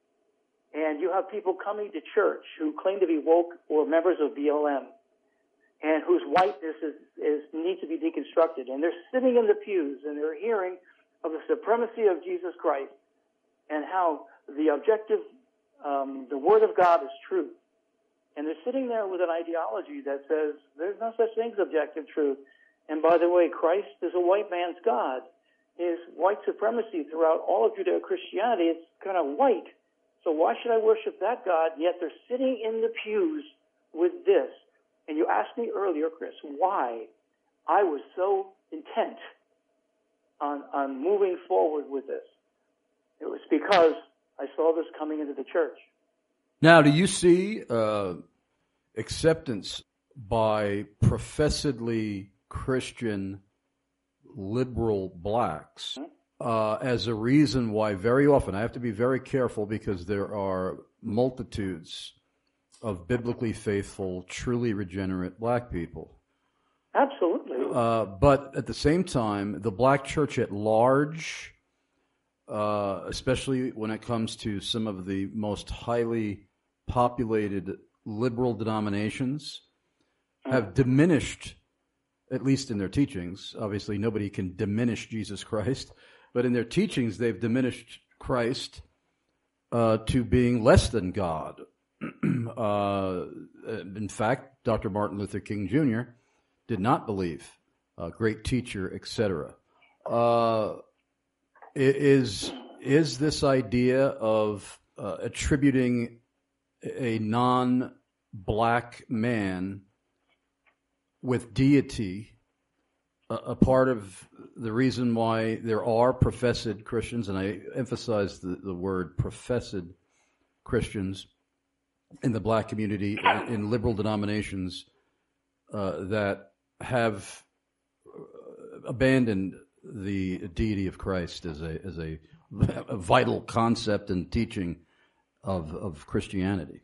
And you have people coming to church who claim to be woke or members of BLM and whose whiteness needs to be deconstructed. And they're sitting in the pews and they're hearing of the supremacy of Jesus Christ and how the objective, the Word of God is truth. And they're sitting there with an ideology that says there's no such thing as objective truth. And by the way, Christ is a white man's God. His white supremacy throughout all of Judeo-Christianity, it's kind of white. So why should I worship that God? Yet they're sitting in the pews with this. And you asked me earlier, Chris, why I was so intent on moving forward with this. It was because I saw this coming into the church. Now, do you see acceptance by professedly Christian liberal blacks as a reason why very often, I have to be very careful because there are multitudes of biblically faithful, truly regenerate black people. Absolutely. But at the same time, the black church at large, especially when it comes to some of the most highly populated liberal denominations, have diminished, at least in their teachings. Obviously, nobody can diminish Jesus Christ, but in their teachings, they've diminished Christ to being less than God. In fact, Dr. Martin Luther King Jr. did not believe. Great teacher, etc. Is this idea of attributing a non-black man with deity a part of the reason why there are professed Christians, and I emphasize the word professed Christians in the black community, in liberal denominations that have abandoned the deity of Christ as a vital concept and teaching of Christianity?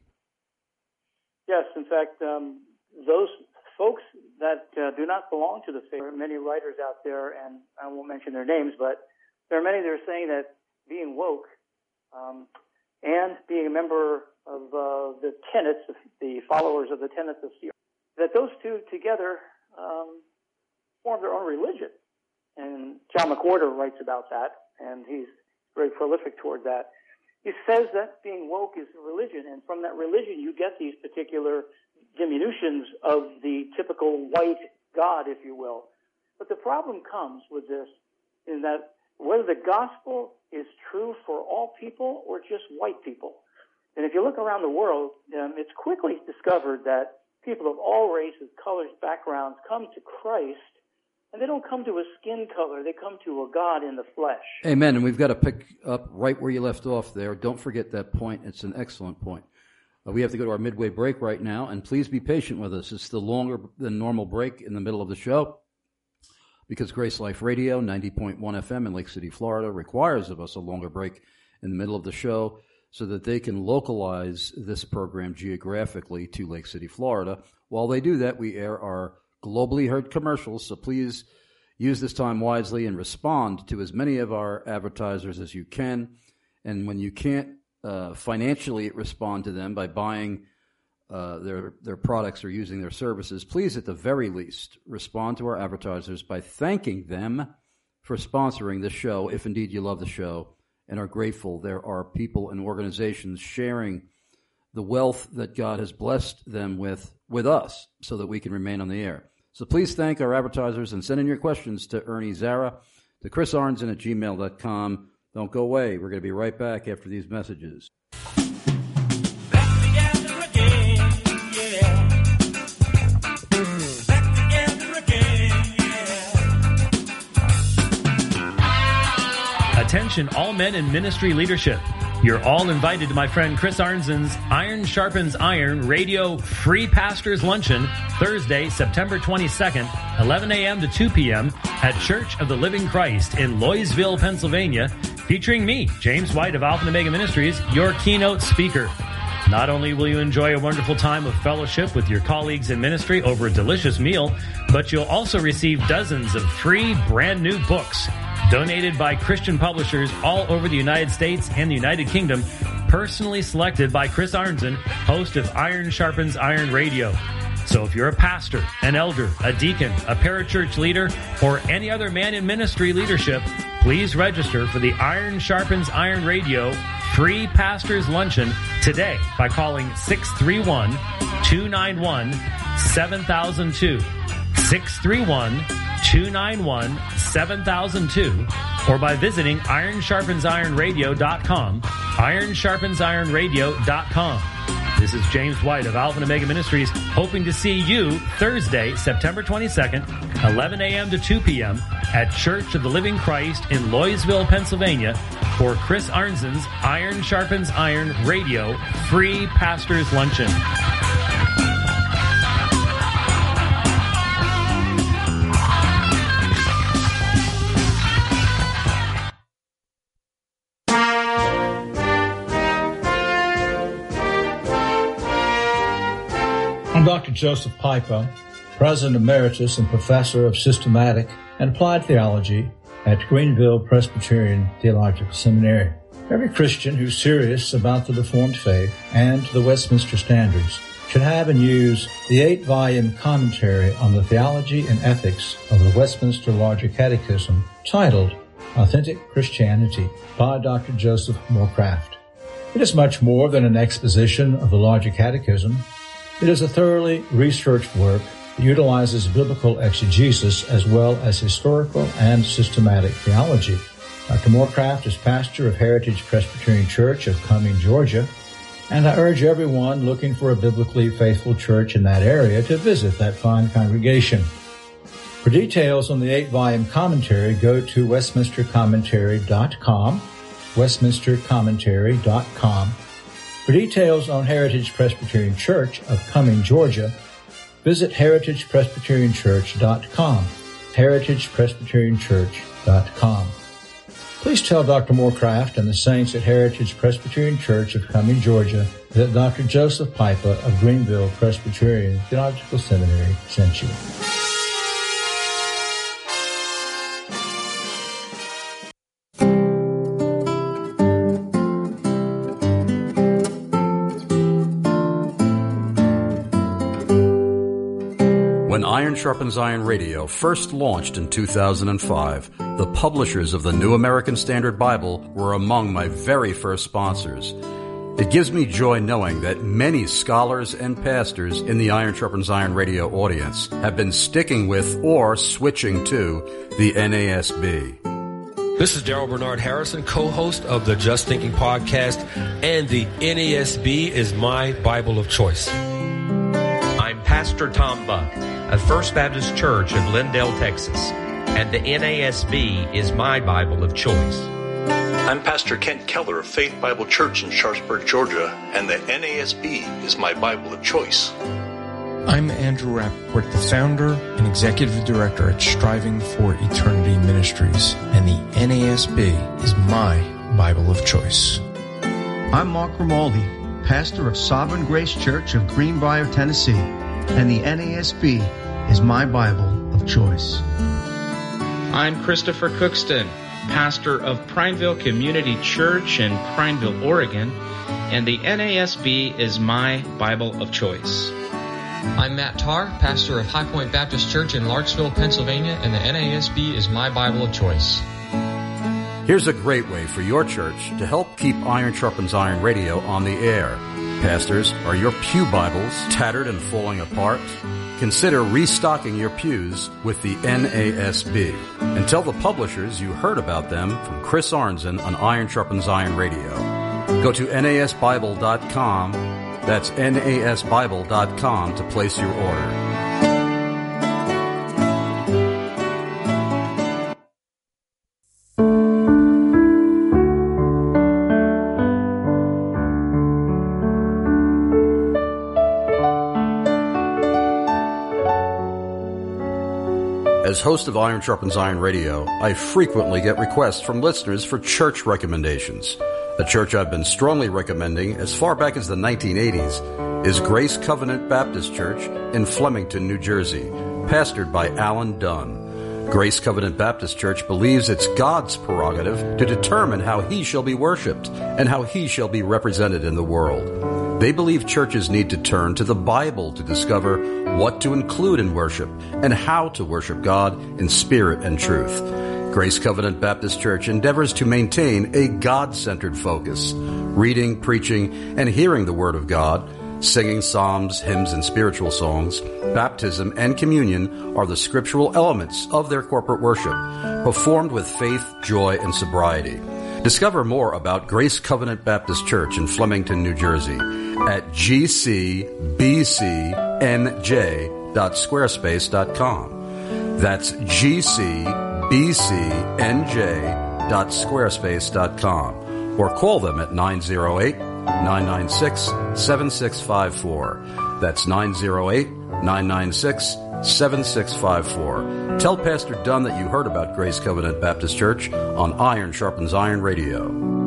Yes, in fact, those folks that do not belong to the faith, there are many writers out there, and I won't mention their names, but there are many that are saying that being woke and being a member of the tenets, the followers of the tenets of CR, that those two together form their own religion. And John McWhorter writes about that, and he's very prolific toward that. He says that being woke is a religion, and from that religion you get these particular diminutions of the typical white God, if you will. But the problem comes with this in that whether the gospel is true for all people or just white people. And if you look around the world, it's quickly discovered that people of all races, colors, backgrounds come to Christ, and they don't come to a skin color. They come to a God in the flesh. Amen. And we've got to pick up right where you left off there. Don't forget that point. It's an excellent point. We have to go to our midway break right now, and please be patient with us. It's the longer than normal break in the middle of the show because Grace Life Radio, 90.1 FM in Lake City, Florida, requires of us a longer break in the middle of the show so that they can localize this program geographically to Lake City, Florida. While they do that, we air our globally heard commercials, so please use this time wisely and respond to as many of our advertisers as you can. And when you can't financially respond to them by buying their products or using their services, please at the very least respond to our advertisers by thanking them for sponsoring this show, if indeed you love the show and are grateful. There are people and organizations sharing the wealth that God has blessed them with us so that we can remain on the air. So please thank our advertisers and send in your questions to Ernie Zara, to chrisarnson@gmail.com. Don't go away. We're going to be right back after these messages. Attention all men in ministry leadership. You're all invited to my friend Chris Arnzen's Iron Sharpens Iron Radio Free Pastors Luncheon, Thursday, September 22nd, 11 a.m. to 2 p.m. at Church of the Living Christ in Loysville, Pennsylvania, featuring me, James White of Alpha and Omega Ministries, your keynote speaker. Not only will you enjoy a wonderful time of fellowship with your colleagues in ministry over a delicious meal, but you'll also receive dozens of free brand new books donated by Christian publishers all over the United States and the United Kingdom, personally selected by Chris Arnzen, host of Iron Sharpens Iron Radio. So if you're a pastor, an elder, a deacon, a parachurch leader, or any other man in ministry leadership, please register for the Iron Sharpens Iron Radio Free Pastors Luncheon today by calling 631-291-7002. 631-291-7002, or by visiting IronSharpensIronRadio.com, IronSharpensIronRadio.com. This is James White of Alpha and Omega Ministries, hoping to see you Thursday, September 22nd, 11 a.m. to 2 p.m. at Church of the Living Christ in Loysville, Pennsylvania, for Chris Arnzen's Iron Sharpens Iron Radio Free Pastors Luncheon. I'm Dr. Joseph Pipa, President Emeritus and Professor of Systematic and Applied Theology at Greenville Presbyterian Theological Seminary. Every Christian who's serious about the Reformed faith and the Westminster Standards should have and use the 8-volume commentary on the theology and ethics of the Westminster Larger Catechism titled Authentic Christianity by Dr. Joseph Morecraft. It is much more than an exposition of the Larger Catechism. It is a thoroughly researched work that utilizes biblical exegesis as well as historical and systematic theology. Dr. Morecraft is pastor of Heritage Presbyterian Church of Cumming, Georgia, and I urge everyone looking for a biblically faithful church in that area to visit that fine congregation. For details on the 8-volume commentary, go to westminstercommentary.com, westminstercommentary.com. For details on Heritage Presbyterian Church of Cumming, Georgia, visit heritagepresbyterianchurch.com, heritagepresbyterianchurch.com. Please tell Dr. Morecraft and the saints at Heritage Presbyterian Church of Cumming, Georgia, that Dr. Joseph Pipa of Greenville Presbyterian Theological Seminary sent you. When Iron Sharpens Iron Radio first launched in 2005, the publishers of the New American Standard Bible were among my very first sponsors. It gives me joy knowing that many scholars and pastors in the Iron Sharpens Iron Radio audience have been sticking with or switching to the NASB. This is Daryl Bernard Harrison, co-host of the Just Thinking podcast, and the NASB is my Bible of choice. I'm Pastor Tom Buck at First Baptist Church of Lindale, Texas, and the NASB is my Bible of choice. I'm Pastor Kent Keller of Faith Bible Church in Sharpsburg, Georgia, and the NASB is my Bible of choice. I'm Andrew Rappaport, the founder and executive director at Striving for Eternity Ministries, and the NASB is my Bible of choice. I'm Mark Romaldi, pastor of Sovereign Grace Church of Greenbrier, Tennessee, and the NASB is my Bible of choice. I'm Christopher Cookston, pastor of Prineville Community Church in Prineville, Oregon, and the NASB is my Bible of choice. I'm Matt Tarr, pastor of High Point Baptist Church in Larksville, Pennsylvania, and the NASB is my Bible of choice. Here's a great way for your church to help keep Iron Sharpens Iron Radio on the air. Pastors, are your pew Bibles tattered and falling apart? Consider restocking your pews with the NASB. And tell the publishers you heard about them from Chris Arnzen on Iron Sharpens Iron Radio. Go to nasbible.com, that's nasbible.com, to place your order. As host of Iron Sharpens Iron Radio, I frequently get requests from listeners for church recommendations. The church I've been strongly recommending as far back as the 1980s is Grace Covenant Baptist Church in Flemington, New Jersey, pastored by Alan Dunn. Grace Covenant Baptist Church believes it's God's prerogative to determine how He shall be worshipped and how He shall be represented in the world. They believe churches need to turn to the Bible to discover what to include in worship and how to worship God in spirit and truth. Grace Covenant Baptist Church endeavors to maintain a God-centered focus, reading, preaching, and hearing the Word of God. Singing psalms, hymns, and spiritual songs, baptism, and communion are the scriptural elements of their corporate worship, performed with faith, joy, and sobriety. Discover more about Grace Covenant Baptist Church in Flemington, New Jersey at gcbcnj.squarespace.com. That's gcbcnj.squarespace.com, or call them at 908-996-7654. That's 908-996-7654. Tell Pastor Dunn that you heard about Grace Covenant Baptist Church on Iron Sharpens Iron Radio.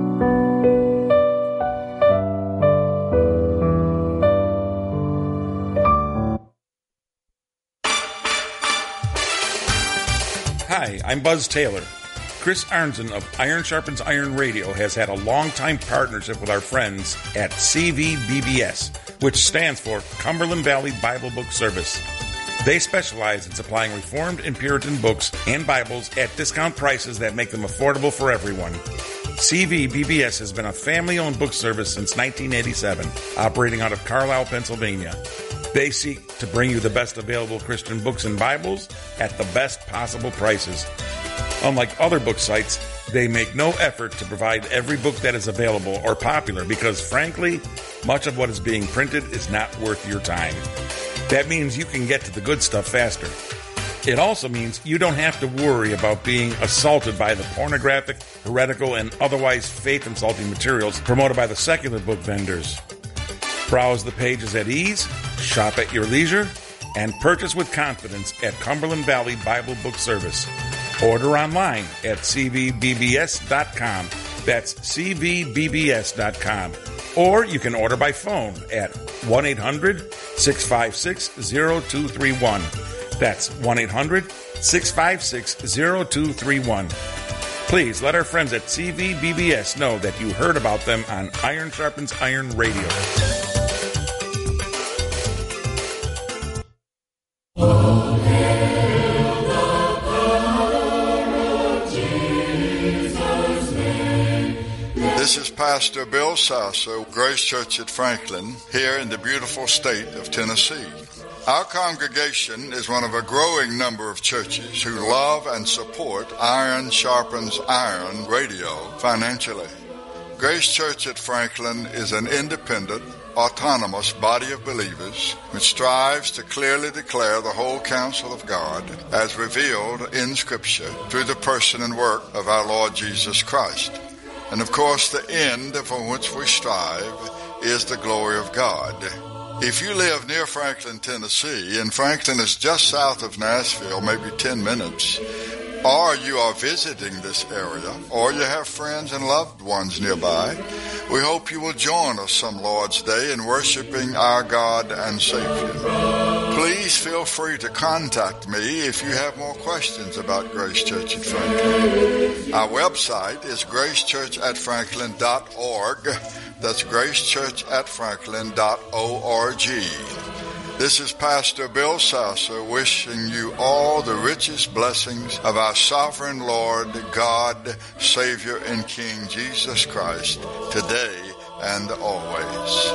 Hi, I'm Buzz Taylor. Chris Arnzen of Iron Sharpens Iron Radio has had a long-time partnership with our friends at CVBBS, which stands for Cumberland Valley Bible Book Service. They specialize in supplying Reformed and Puritan books and Bibles at discount prices that make them affordable for everyone. CVBBS has been a family-owned book service since 1987, operating out of Carlisle, Pennsylvania. They seek to bring you the best available Christian books and Bibles at the best possible prices. Unlike other book sites, they make no effort to provide every book that is available or popular because, frankly, much of what is being printed is not worth your time. That means you can get to the good stuff faster. It also means you don't have to worry about being assaulted by the pornographic, heretical, and otherwise faith-insulting materials promoted by the secular book vendors. Browse the pages at ease, shop at your leisure, and purchase with confidence at Cumberland Valley Bible Book Service. Order online at cvbbs.com. That's cvbbs.com. Or you can order by phone at 1-800-656-0231. That's 1-800-656-0231. Please let our friends at CVBBS know that you heard about them on Iron Sharpens Iron Radio. This is Pastor Bill Sasso, Grace Church at Franklin, here in the beautiful state of Tennessee. Our congregation is one of a growing number of churches who love and support Iron Sharpens Iron Radio financially. Grace Church at Franklin is an independent, autonomous body of believers which strives to clearly declare the whole counsel of God as revealed in Scripture through the person and work of our Lord Jesus Christ. And of course, the end for which we strive is the glory of God. If you live near Franklin, Tennessee, and Franklin is just south of Nashville, maybe 10 minutes, or you are visiting this area, or you have friends and loved ones nearby, we hope you will join us some Lord's Day in worshiping our God and Savior. Please feel free to contact me if you have more questions about Grace Church at Franklin. Our website is gracechurchatfranklin.org. That's gracechurchatfranklin.org. This is Pastor Bill Sasser wishing you all the richest blessings of our sovereign Lord, God, Savior, and King Jesus Christ, today and always.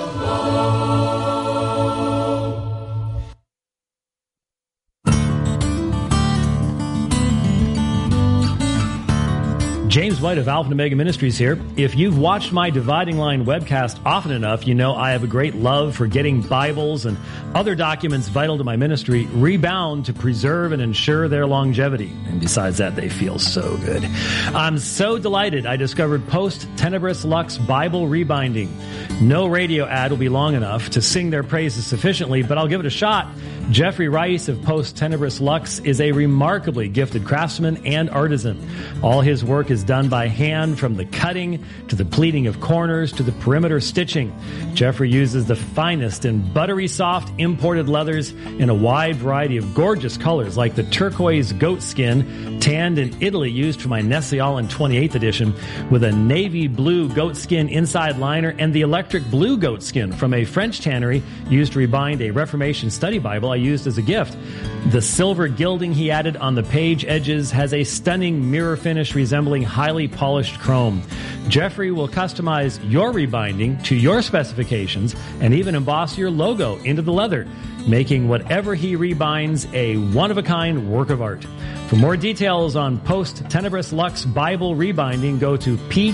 James White of Alpha and Omega Ministries here. If you've watched my Dividing Line webcast often enough, you know I have a great love for getting Bibles and other documents vital to my ministry rebound to preserve and ensure their longevity. And besides that, they feel so good. I'm so delighted I discovered Post Tenebris Lux Bible Rebinding. No radio ad will be long enough to sing their praises sufficiently, but I'll give it a shot. Jeffrey Rice of Post Tenebris Lux is a remarkably gifted craftsman and artisan. All his work is done by hand, from the cutting to the pleating of corners to the perimeter stitching. Jeffrey uses the finest and buttery soft imported leathers in a wide variety of gorgeous colors, like the turquoise goat skin tanned in Italy used for my Nessial 28th edition, with a navy blue goat skin inside liner, and the electric blue goat skin from a French tannery used to rebind a Reformation study Bible I used as a gift. The silver gilding he added on the page edges has a stunning mirror finish resembling highly polished chrome. Jeffrey will customize your rebinding to your specifications and even emboss your logo into the leather, making whatever he rebinds a one-of-a-kind work of art. For more details on Post Tenebris Lux Bible Rebinding, go to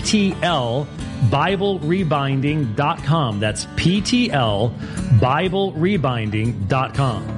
PTLBibleRebinding.com. That's PTLBibleRebinding.com.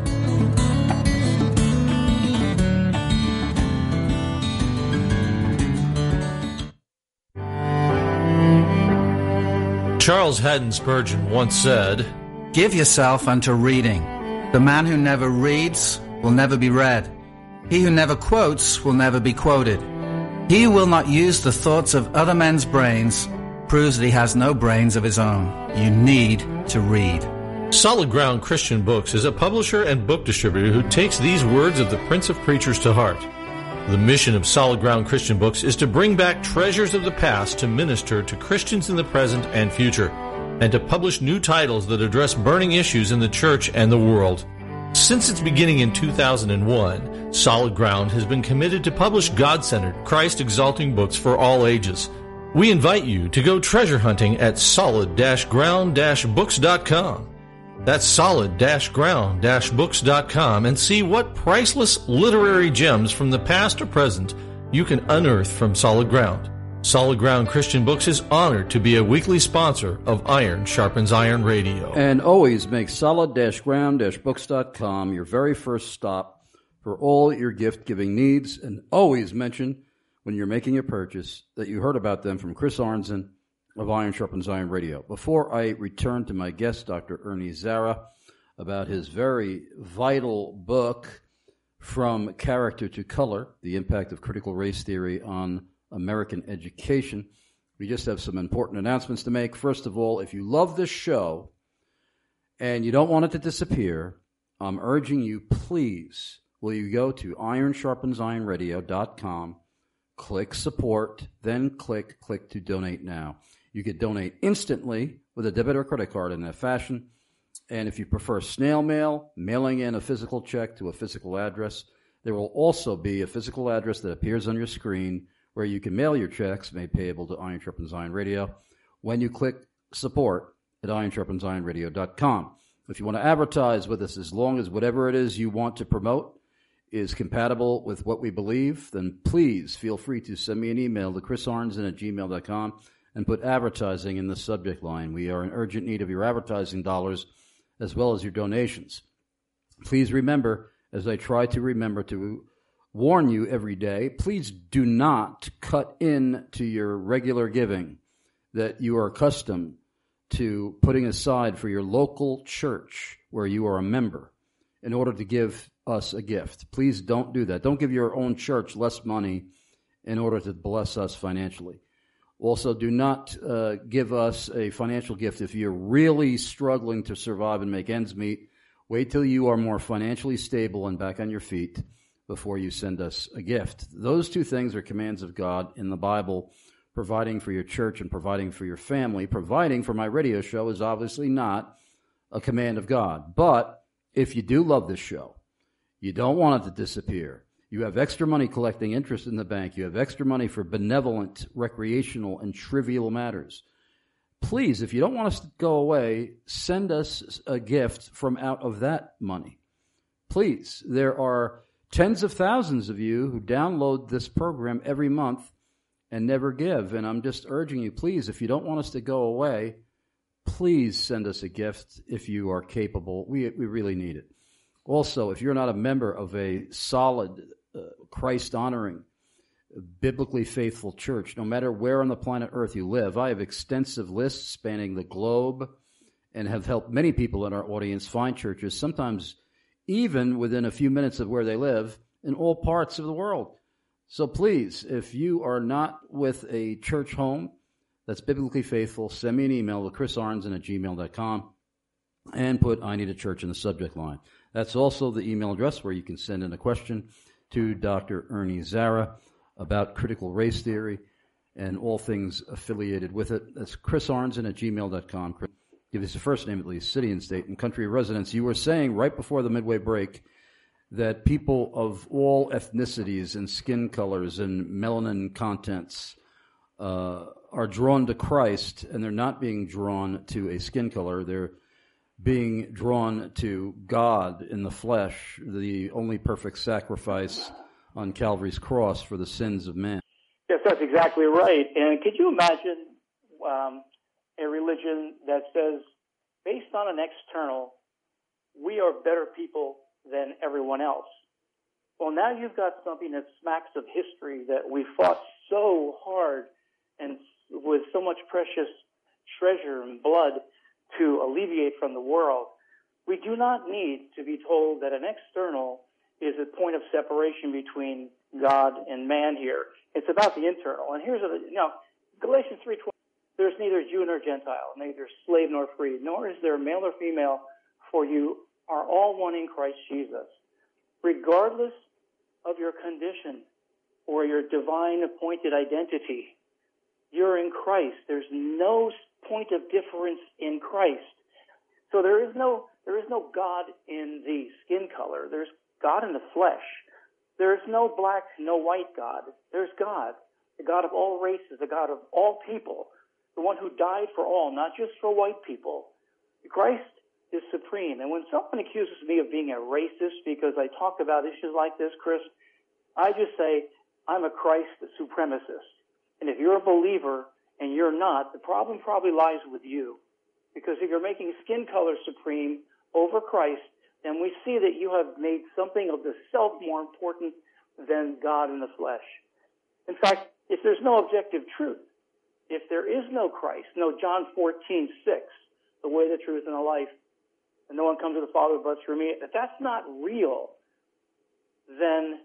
Charles Haddon Spurgeon once said, "Give yourself unto reading. The man who never reads will never be read. He who never quotes will never be quoted. He who will not use the thoughts of other men's brains proves that he has no brains of his own. You need to read." Solid Ground Christian Books is a publisher and book distributor who takes these words of the Prince of Preachers to heart. The mission of Solid Ground Christian Books is to bring back treasures of the past to minister to Christians in the present and future, and to publish new titles that address burning issues in the church and the world. Since its beginning in 2001, Solid Ground has been committed to publish God-centered, Christ-exalting books for all ages. We invite you to go treasure hunting at solid-ground-books.com. That's solid-ground-books.com, and see what priceless literary gems from the past or present you can unearth from Solid Ground. Solid Ground Christian Books is honored to be a weekly sponsor of Iron Sharpens Iron Radio. And always make solid-ground-books.com your very first stop for all your gift-giving needs, and always mention when you're making a purchase that you heard about them from Chris Arnzen of Iron Sharpens Iron Radio. Before I return to my guest, Dr. Ernie Zara, about his very vital book, From Character to Color, The Impact of Critical Race Theory on American Education, we just have some important announcements to make. First of all, if you love this show and you don't want it to disappear, I'm urging you, please, will you go to ironsharpensironradio.com, click support, then click to donate now. You could donate instantly with a debit or credit card in that fashion. And if you prefer snail mail, mailing in a physical check to a physical address, there will also be a physical address that appears on your screen where you can mail your checks made payable to Iron Sharpens Iron Radio when you click support at ironsharpensironradio.com. If you want to advertise with us, as long as whatever it is you want to promote is compatible with what we believe, then please feel free to send me an email to chrisarnzen@gmail.com and put advertising in the subject line. We are in urgent need of your advertising dollars as well as your donations. Please remember, as I try to remember to warn you every day, please do not cut in to your regular giving that you are accustomed to putting aside for your local church where you are a member in order to give us a gift. Please don't do that. Don't give your own church less money in order to bless us financially. Also, do not give us a financial gift if you're really struggling to survive and make ends meet. Wait till you are more financially stable and back on your feet before you send us a gift. Those two things are commands of God in the Bible. Providing for your church and providing for your family. Providing for my radio show is obviously not a command of God. But if you do love this show, you don't want it to disappear, you have extra money collecting interest in the bank, you have extra money for benevolent, recreational, and trivial matters, please, if you don't want us to go away, send us a gift from out of that money. Please, there are tens of thousands of you who download this program every month and never give. And I'm just urging you, please, if you don't want us to go away, please send us a gift if you are capable. We really need it. Also, if you're not a member of a solid, Christ-honoring, biblically faithful church, no matter where on the planet Earth you live, I have extensive lists spanning the globe and have helped many people in our audience find churches, sometimes even within a few minutes of where they live, in all parts of the world. So please, if you are not with a church home that's biblically faithful, send me an email to chrisarnzen@gmail.com and put I need a church in the subject line. That's also the email address where you can send in a question to Dr. Ernie Zara about critical race theory and all things affiliated with it. That's chrisarnzen@gmail.com. Give us your first name at least, city and state, and country of residence. You were saying right before the midway break that people of all ethnicities and skin colors and melanin contents are drawn to Christ, and they're not being drawn to a skin color. They're being drawn to God in the flesh, the only perfect sacrifice on Calvary's cross for the sins of man. Yes, that's exactly right. And could you imagine a religion that says, based on an external, we are better people than everyone else? Well, now you've got something that smacks of history that we fought so hard and with so much precious treasure and blood to alleviate from the world. We do not need to be told that an external is a point of separation between God and man here. It's about the internal. And here's Galatians 3:12, there's neither Jew nor Gentile, neither slave nor free, nor is there male or female, for you are all one in Christ Jesus. Regardless of your condition or your divine appointed identity, you're in Christ. There's no point of difference in Christ. So there is no God in the skin color. There's God in the flesh. There is no black, no white God. There's God. the God of all races, the God of all people, the one who died for all, not just for white people. Christ is supreme. And when someone accuses me of being a racist because I talk about issues like this, Chris, I just say I'm a Christ supremacist. And if you're a believer and you're not, the problem probably lies with you. Because if you're making skin color supreme over Christ, then we see that you have made something of the self more important than God in the flesh. In fact, if there's no objective truth, if there is no Christ, no John 14:6, the way, the truth, and the life, and no one comes to the Father but through me, if that's not real, then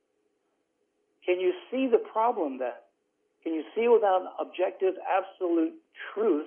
can you see the problem then? Can you see without objective, absolute truth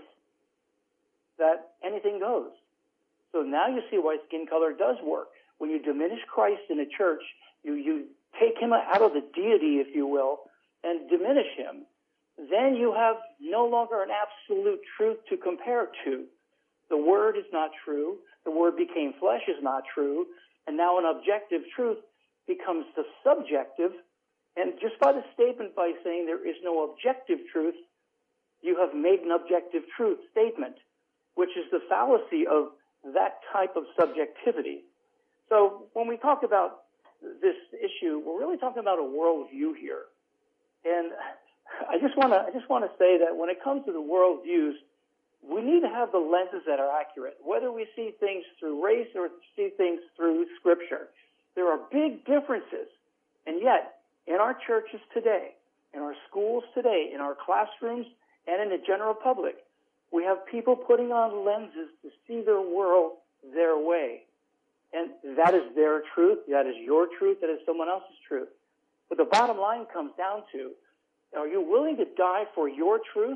that anything goes? So now you see why skin color does work. When you diminish Christ in a church, you take him out of the deity, if you will, and diminish him. Then you have no longer an absolute truth to compare to. The Word is not true. The Word became flesh is not true. And now an objective truth becomes the subjective. And just by the statement by saying there is no objective truth, you have made an objective truth statement, which is the fallacy of that type of subjectivity. So when we talk about this issue, we're really talking about a worldview here. And I just want to say that when it comes to the worldviews, we need to have the lenses that are accurate, whether we see things through race or see things through Scripture. There are big differences. And yet, in our churches today, in our schools today, in our classrooms, and in the general public, we have people putting on lenses to see their world their way. And that is their truth, that is your truth, that is someone else's truth. But the bottom line comes down to, are you willing to die for your truth?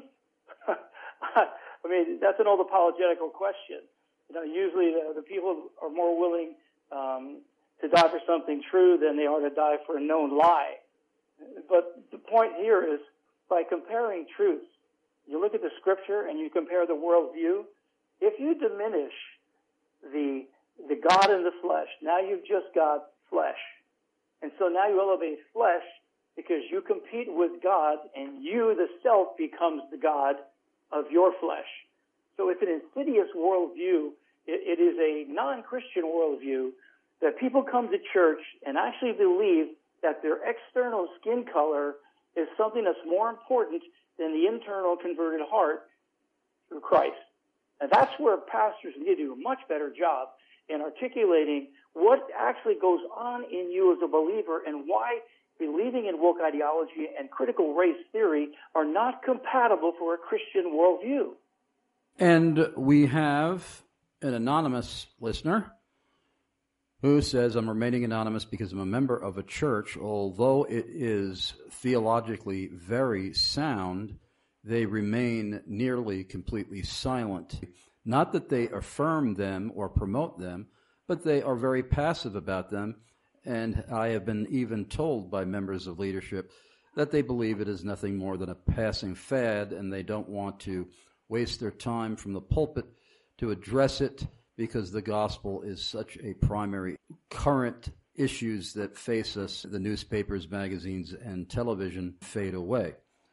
I mean, that's an old apologetical question. You know, usually the people are more willing to die for something true than they are to die for a known lie. But the point here is, by comparing truths, you look at the Scripture and you compare the worldview. If you diminish the God in the flesh, now you've just got flesh. And so now you elevate flesh because you compete with God, and you, the self, becomes the God of your flesh. So it's an insidious worldview. It is a non-Christian worldview that people come to church and actually believe that their external skin color is something that's more important than the internal converted heart through Christ. And that's where pastors need to do a much better job in articulating what actually goes on in you as a believer and why believing in woke ideology and critical race theory are not compatible for a Christian worldview. And we have an anonymous listener who says, I'm remaining anonymous because I'm a member of a church. Although it is theologically very sound, they remain nearly completely silent. Not that they affirm them or promote them, but they are very passive about them. And I have been even told by members of leadership that they believe it is nothing more than a passing fad, and they don't want to waste their time from the pulpit to address it because the gospel is such a primary current issues that face us. The newspapers, magazines, and television fade away.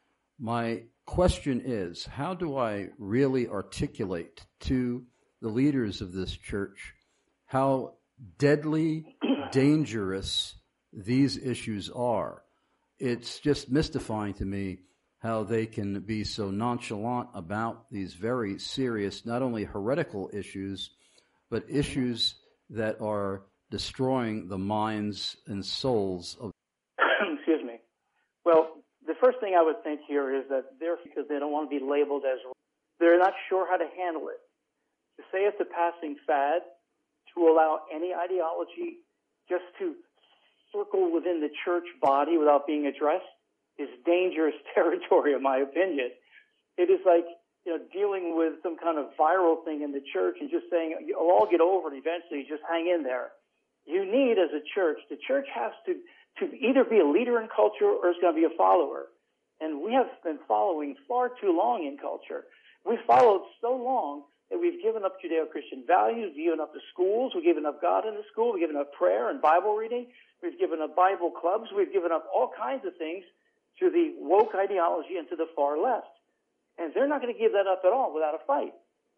My question is, how do I really articulate to the leaders of this church how deadly dangerous these issues are? It's just mystifying to me how they can be so nonchalant about these very serious, not only heretical issues, but issues that are destroying the minds and souls of... Excuse me. Well, the first thing I would think here is that because they don't want to be labeled as... They're not sure how to handle it. To say it's a passing fad, to allow any ideology just to circle within the church body without being addressed is dangerous territory, in my opinion. It is like, dealing with some kind of viral thing in the church and just saying, you'll all get over it eventually, just hang in there. You need, as a church, the church has to either be a leader in culture or it's going to be a follower. And we have been following far too long in culture. We've followed so long that we've given up Judeo-Christian values, we've given up the schools, we've given up God in the school, we've given up prayer and Bible reading, we've given up Bible clubs, we've given up all kinds of things to the woke ideology and to the far left. And they're not going to give that up at all without a fight.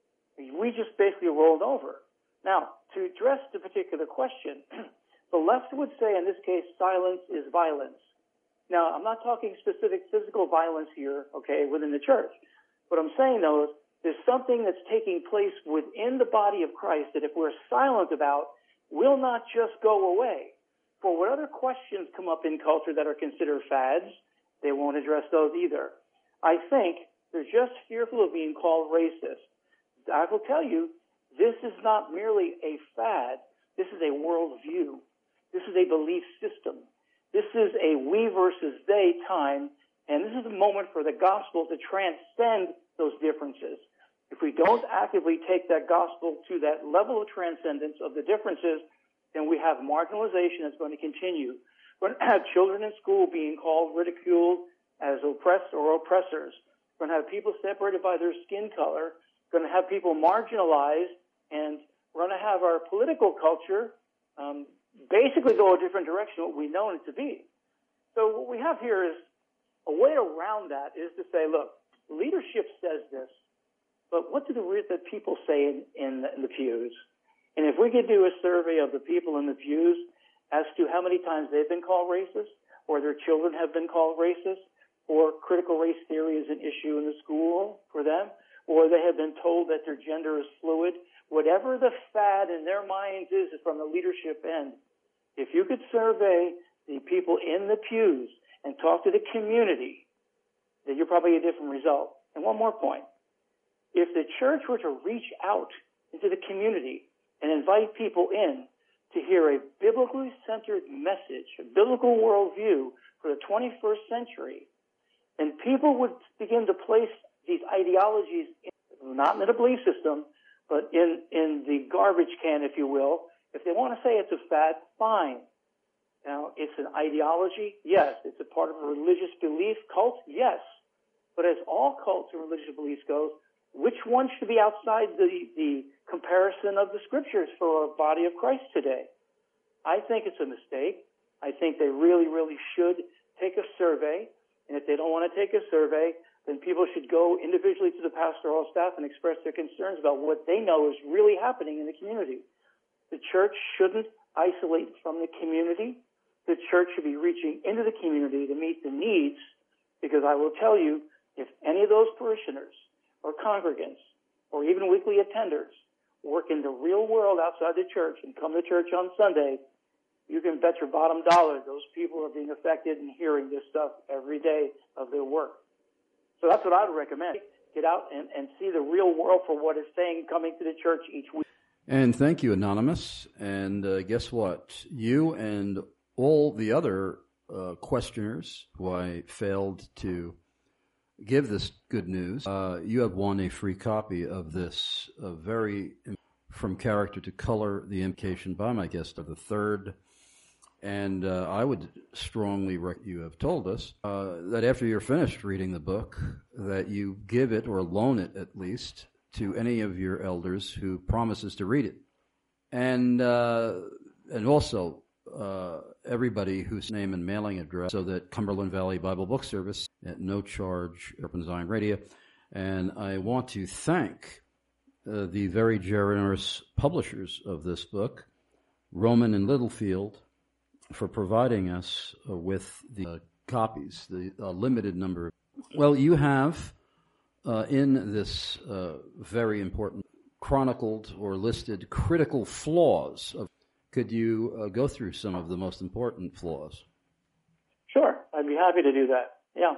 We just basically rolled over. Now, to address the particular question, the left would say in this case, silence is violence. Now, I'm not talking specific physical violence here, okay, within the church. What I'm saying, though, is there's something that's taking place within the body of Christ that if we're silent about, will not just go away. For what other questions come up in culture that are considered fads, they won't address those either. I think they're just fearful of being called racist. I will tell you, this is not merely a fad. This is a worldview. This is a belief system. This is a we versus they time, and this is a moment for the gospel to transcend those differences. If we don't actively take that gospel to that level of transcendence of the differences, then we have marginalization that's going to continue. We're going to have children in school being called, ridiculed as oppressed or oppressors. We're going to have people separated by their skin color. We're going to have people marginalized, and we're going to have our political culture basically go a different direction than what we know it to be. So what we have here is a way around that is to say, look, leadership says this, but what do the people say in the pews? And if we could do a survey of the people in the pews as to how many times they've been called racist, or their children have been called racist, or critical race theory is an issue in the school for them, or they have been told that their gender is fluid, whatever the fad in their minds is from the leadership end, if you could survey the people in the pews and talk to the community, then you're probably a different result. And one more point. If the church were to reach out into the community and invite people in to hear a biblically centered message, a biblical worldview for the 21st century, and people would begin to place these ideologies not in a belief system, but in the garbage can, if you will. If they want to say it's a fad, fine. Now, it's an ideology, yes. It's a part of a religious belief cult, yes. But as all cults and religious beliefs goes, which one should be outside the comparison of the scriptures for our body of Christ today? I think it's a mistake. I think they really, really should take a survey. And if they don't want to take a survey, then people should go individually to the pastoral staff and express their concerns about what they know is really happening in the community. The church shouldn't isolate from the community. The church should be reaching into the community to meet the needs, because I will tell you, if any of those parishioners or congregants or even weekly attenders work in the real world outside the church and come to church on Sunday, you can bet your bottom dollar those people are being affected and hearing this stuff every day of their work. So that's what I would recommend. Get out and see the real world for what it's saying coming to the church each week. And thank you, Anonymous. And guess what? You and all the other questioners who I failed to give this good news, you have won a free copy of this very From Character to Color, the implication by my guest of the third. And I would strongly you have told us that after you're finished reading the book, that you give it or loan it at least to any of your elders who promises to read it. And also everybody whose name and mailing address, so that Cumberland Valley Bible Book Service at no charge, Sharpens Iron Radio. And I want to thank the very generous publishers of this book, Roman and Littlefield, for providing us with the copies, the limited number. Well, you have in this very important chronicled or listed critical flaws. Could you go through some of the most important flaws? Sure, I'd be happy to do that. Yeah,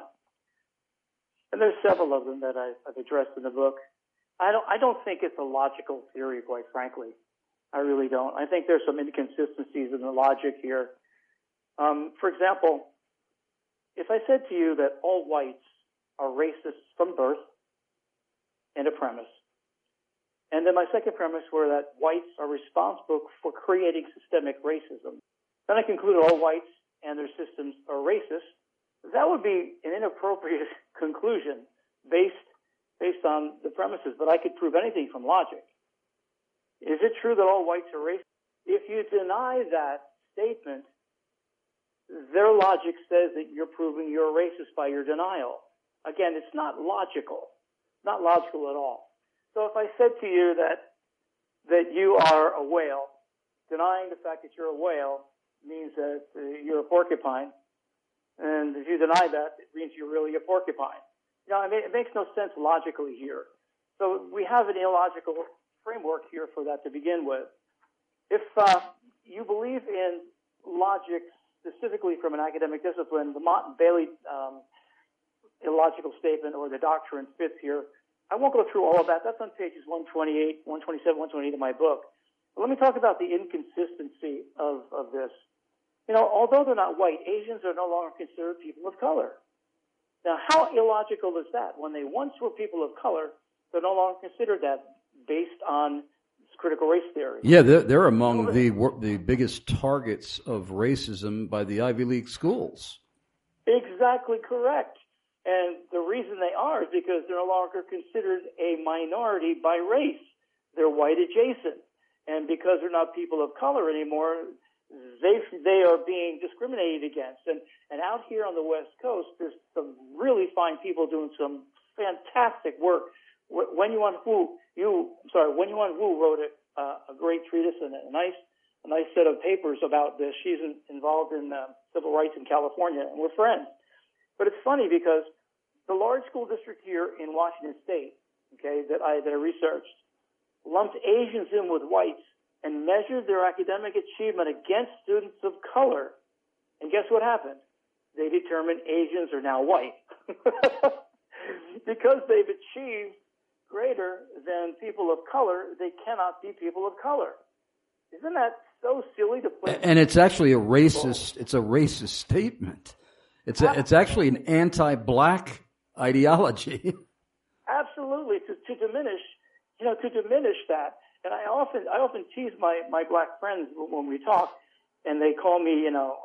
and there's several of them that I've addressed in the book. I don't think it's a logical theory, quite frankly. I really don't. I think there's some inconsistencies in the logic here. For example, if I said to you that all whites are racists from birth, and a premise, and then my second premise were that whites are responsible for creating systemic racism, then I concluded all whites and their systems are racist, that would be an inappropriate conclusion based on the premises, but I could prove anything from logic. Is it true that all whites are racist? If you deny that statement, their logic says that you're proving you're racist by your denial. Again, it's not logical. Not logical at all. So if I said to you that you are a whale, denying the fact that you're a whale means that you're a porcupine. And if you deny that, it means you're really a porcupine. I mean, it makes no sense logically here. So we have an illogical framework here for that to begin with. If you believe in logic specifically from an academic discipline, the Mott and Bailey illogical statement or the doctrine fits here. I won't go through all of that. That's on pages 128, 127, 128 of my book. But let me talk about the inconsistency of this. Although they're not white, Asians are no longer considered people of color. Now, how illogical is that? When they once were people of color, they're no longer considered that based on critical race theory. Yeah, they're among the biggest targets of racism by the Ivy League schools. Exactly correct. And the reason they are is because they're no longer considered a minority by race. They're white adjacent. And because they're not people of color anymore, they are being discriminated against. And out here on the West Coast, there's some really fine people doing some fantastic work. Wenyuan Wu wrote a great treatise and a nice set of papers about this. She's involved in civil rights in California, and we're friends. But it's funny because the large school district here in Washington State, that I researched, lumped Asians in with whites and measured their academic achievement against students of color. And guess what happened? They determined Asians are now white. Because they've achieved greater than people of color, they cannot be people of color. Isn't that so silly to play? And it's actually a racist. It's a racist statement. It's actually an anti-black ideology. Absolutely, to diminish that. And I often tease my black friends when we talk, and they call me,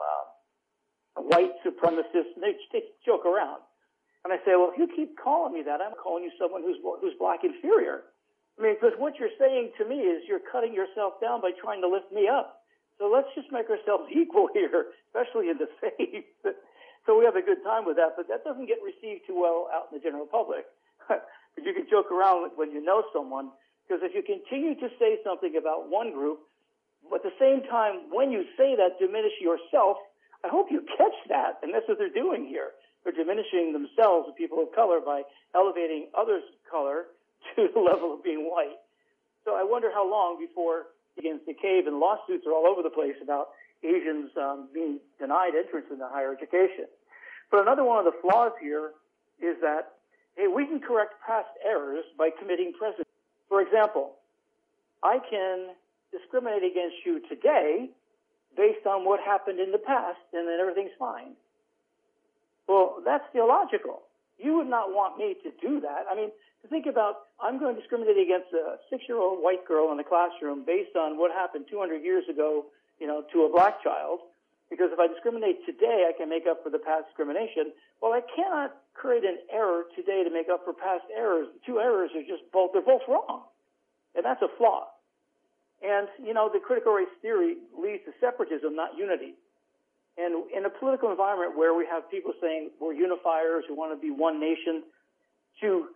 a white supremacist, and they joke around. And I say, well, if you keep calling me that, I'm calling you someone who's black inferior. I mean, because what you're saying to me is you're cutting yourself down by trying to lift me up. So let's just make ourselves equal here, especially in the faith. So we have a good time with that, but that doesn't get received too well out in the general public. But you can joke around when you know someone, because if you continue to say something about one group, but at the same time, when you say that, diminish yourself, I hope you catch that, and that's what they're doing here. They're diminishing themselves, the people of color, by elevating others' color to the level of being white. So I wonder how long before it begins to cave, and lawsuits are all over the place about Asians being denied entrance into higher education. But another one of the flaws here is that, hey, we can correct past errors by committing present. For example, I can discriminate against you today based on what happened in the past, and then everything's fine. Well, that's theological. You would not want me to do that. I mean, to think about, I'm going to discriminate against a 6-year-old white girl in the classroom based on what happened 200 years ago, to a black child, because if I discriminate today, I can make up for the past discrimination. Well, I cannot create an error today to make up for past errors. The two errors are they're both wrong. And that's a flaw. And, the critical race theory leads to separatism, not unity. And in a political environment where we have people saying we're unifiers who want to be one nation, to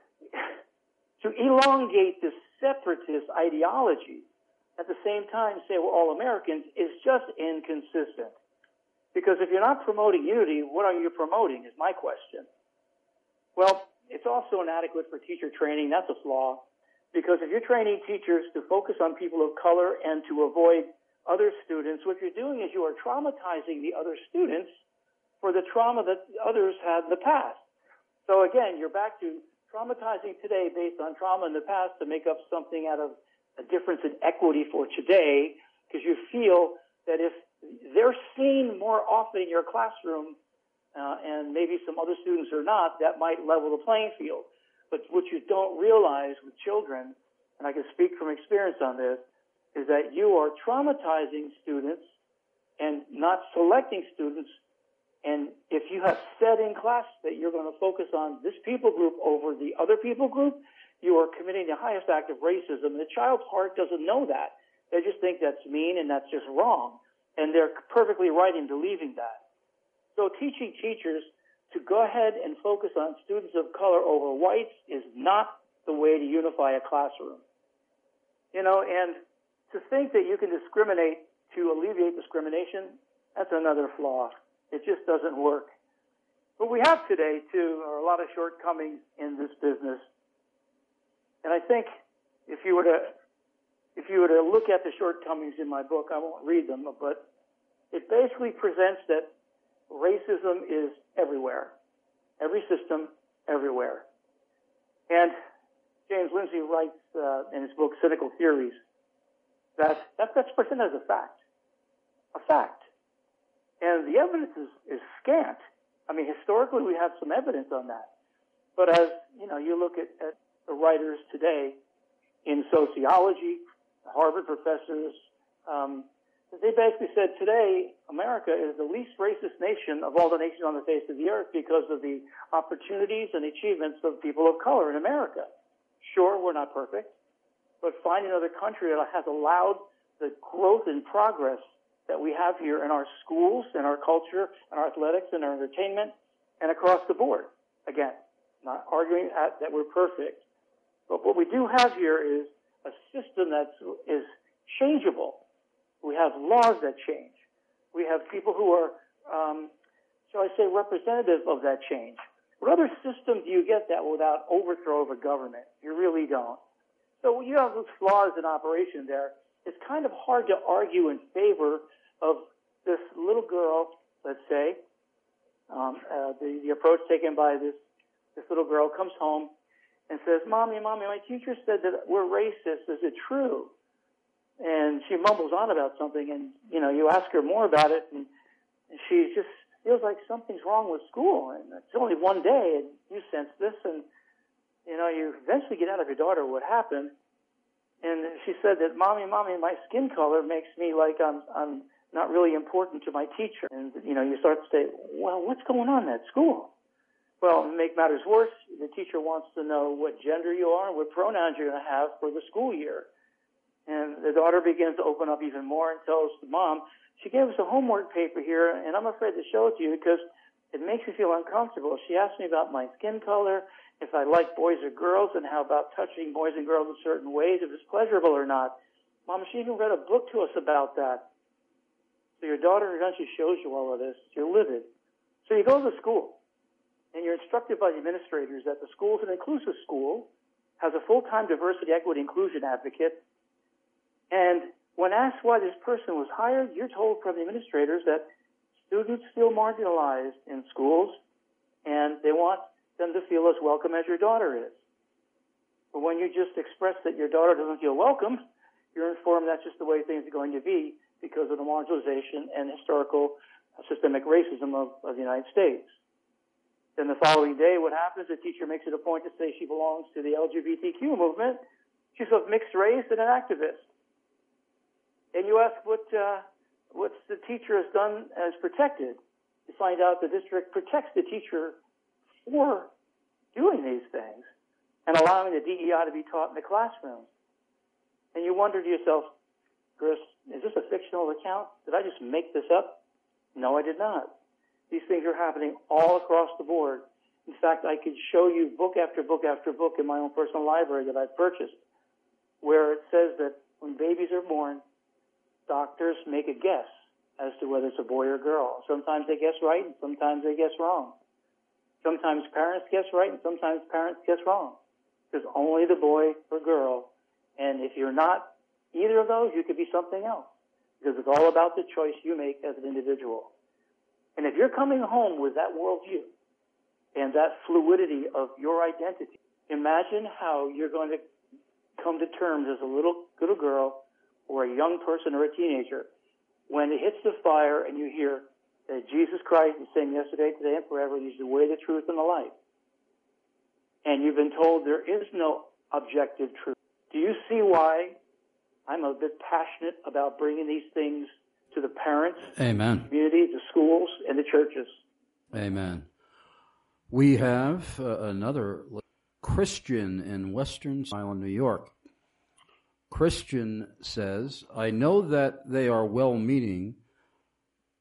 elongate this separatist ideology, at the same time say we're all Americans, is just inconsistent. Because if you're not promoting unity, what are you promoting is my question. Well, it's also inadequate for teacher training. That's a flaw. Because if you're training teachers to focus on people of color and to avoid other students, what you're doing is you are traumatizing the other students for the trauma that others had in the past. So again, you're back to traumatizing today based on trauma in the past to make up something out of a difference in equity for today, because you feel that if they're seen more often in your classroom, and maybe some other students are not, that might level the playing field. But what you don't realize with children, and I can speak from experience on this, is that you are traumatizing students and not selecting students. And if you have said in class that you're going to focus on this people group over the other people group, you are committing the highest act of racism. And the child's heart doesn't know that. They just think that's mean and that's just wrong. And they're perfectly right in believing that. So teaching teachers to go ahead and focus on students of color over whites is not the way to unify a classroom. You know, and to think that you can discriminate to alleviate discrimination, that's another flaw. It just doesn't work. What we have today, too, are a lot of shortcomings in this business. And I think if you were to look at the shortcomings in my book, I won't read them, but it basically presents that racism is everywhere. Every system, everywhere. And James Lindsay writes in his book, Cynical Theories, that's presented as a fact. A fact. And the evidence is scant. I mean, historically, we have some evidence on that. But as, you know, you look at the writers today in sociology, Harvard professors, they basically said today America is the least racist nation of all the nations on the face of the earth because of the opportunities and achievements of people of color in America. Sure, we're not perfect, but find another country that has allowed the growth and progress that we have here in our schools, in our culture, in our athletics, and our entertainment, and across the board. Again, not arguing that we're perfect, but what we do have here is a system that is changeable. We have laws that change. We have people who are, shall I say, representative of that change. What other system do you get that without overthrow of a government? You really don't. So you have those flaws in operation there. It's kind of hard to argue in favor of this little girl, let's say, the approach taken by this little girl comes home and says, Mommy, my teacher said that we're racist. Is it true? And she mumbles on about something, and, you know, you ask her more about it, and she just feels like something's wrong with school. And it's only one day, and you sense this, and, you know, you eventually get out of your daughter what happened. And she said that, Mommy, my skin color makes me like I'm not really important to my teacher. And, you know, you start to say, well, what's going on at school? Well, to make matters worse, the teacher wants to know what gender you are and what pronouns you're going to have for the school year. And the daughter begins to open up even more and tells the mom, she gave us a homework paper here, and I'm afraid to show it to you because it makes me feel uncomfortable. She asked me about my skin color, if I like boys or girls, and how about touching boys and girls in certain ways, if it's pleasurable or not. Mom, she even read a book to us about that. So your daughter eventually shows you all of this. You're livid. So you go to the school, and you're instructed by the administrators that the school is an inclusive school, has a full-time diversity, equity, inclusion advocate, and when asked why this person was hired, you're told from the administrators that students feel marginalized in schools, and they want them to feel as welcome as your daughter is. But when you just express that your daughter doesn't feel welcome, you're informed that's just the way things are going to be because of the marginalization and historical systemic racism of the United States. Then the following day, what happens, the teacher makes it a point to say she belongs to the LGBTQ movement. She's of mixed race and an activist. And you ask what the teacher has done as protected. You find out the district protects the teacher for doing these things and allowing the DEI to be taught in the classroom. And you wonder to yourself, Chris, is this a fictional account? Did I just make this up? No, I did not. These things are happening all across the board. In fact, I could show you book after book after book in my own personal library that I've purchased where it says that when babies are born, doctors make a guess as to whether it's a boy or girl. Sometimes they guess right and sometimes they guess wrong. Sometimes parents guess right and sometimes parents guess wrong. There's only the boy or girl. And if you're not either of those, you could be something else. Because it's all about the choice you make as an individual. And if you're coming home with that worldview and that fluidity of your identity, imagine how you're going to come to terms as a little girl or a young person or a teenager when it hits the fire and you hear that Jesus Christ is saying yesterday, today, and forever, He's the way, the truth, and the life. And you've been told there is no objective truth. Do you see why I'm a bit passionate about bringing these things to the parents, Amen, the community, the schools, and the churches? Amen. We have another Christian in Western Island, New York. Christian says, I know that they are well-meaning,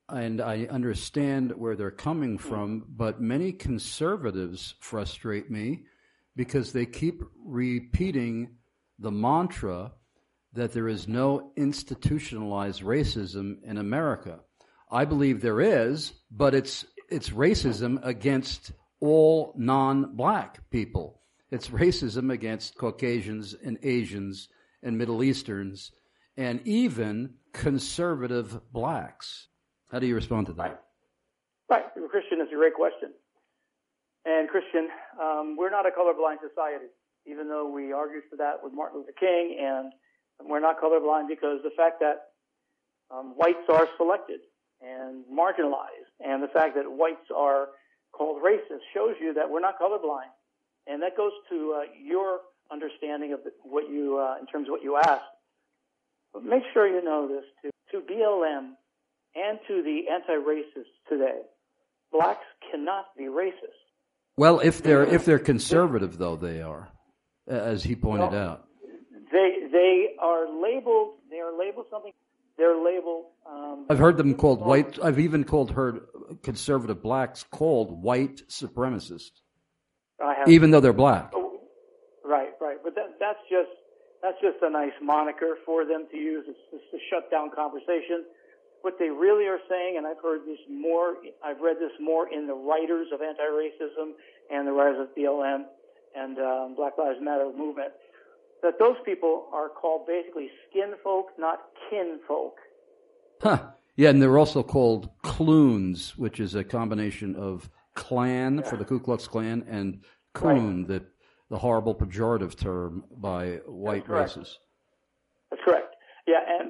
and I understand where they're coming from, but many conservatives frustrate me because they keep repeating the mantra that there is no institutionalized racism in America. I believe there is, but it's racism against all non-black people. It's racism against Caucasians and Asians and Middle Easterns and even conservative blacks. How do you respond to that? Right. Christian, it's a great question. And Christian, we're not a colorblind society, even though we argued for that with Martin Luther King, and we're not colorblind because the fact that whites are selected and marginalized, and the fact that whites are called racist shows you that we're not colorblind. And that goes to your understanding of what you, in terms of what you asked. But make sure you know this, to BLM and to the anti-racists today, blacks cannot be racist. Well, if they're conservative, though, they are, as he pointed out. They are labeled. They are labeled something. They're labeled. I've heard them called white. I've even heard conservative blacks called white supremacists, even though they're black. Right. But that's just a nice moniker for them to use. It's just to shut down conversation. What they really are saying, and I've heard this more. I've read this more in the writers of anti-racism and the writers of BLM and Black Lives Matter movement, that those people are called basically skin folk, not kin folk. Huh. Yeah, and they're also called cloons, which is a combination of Klan for the Ku Klux Klan and coon, the horrible pejorative term by white racists. That's correct. Yeah, and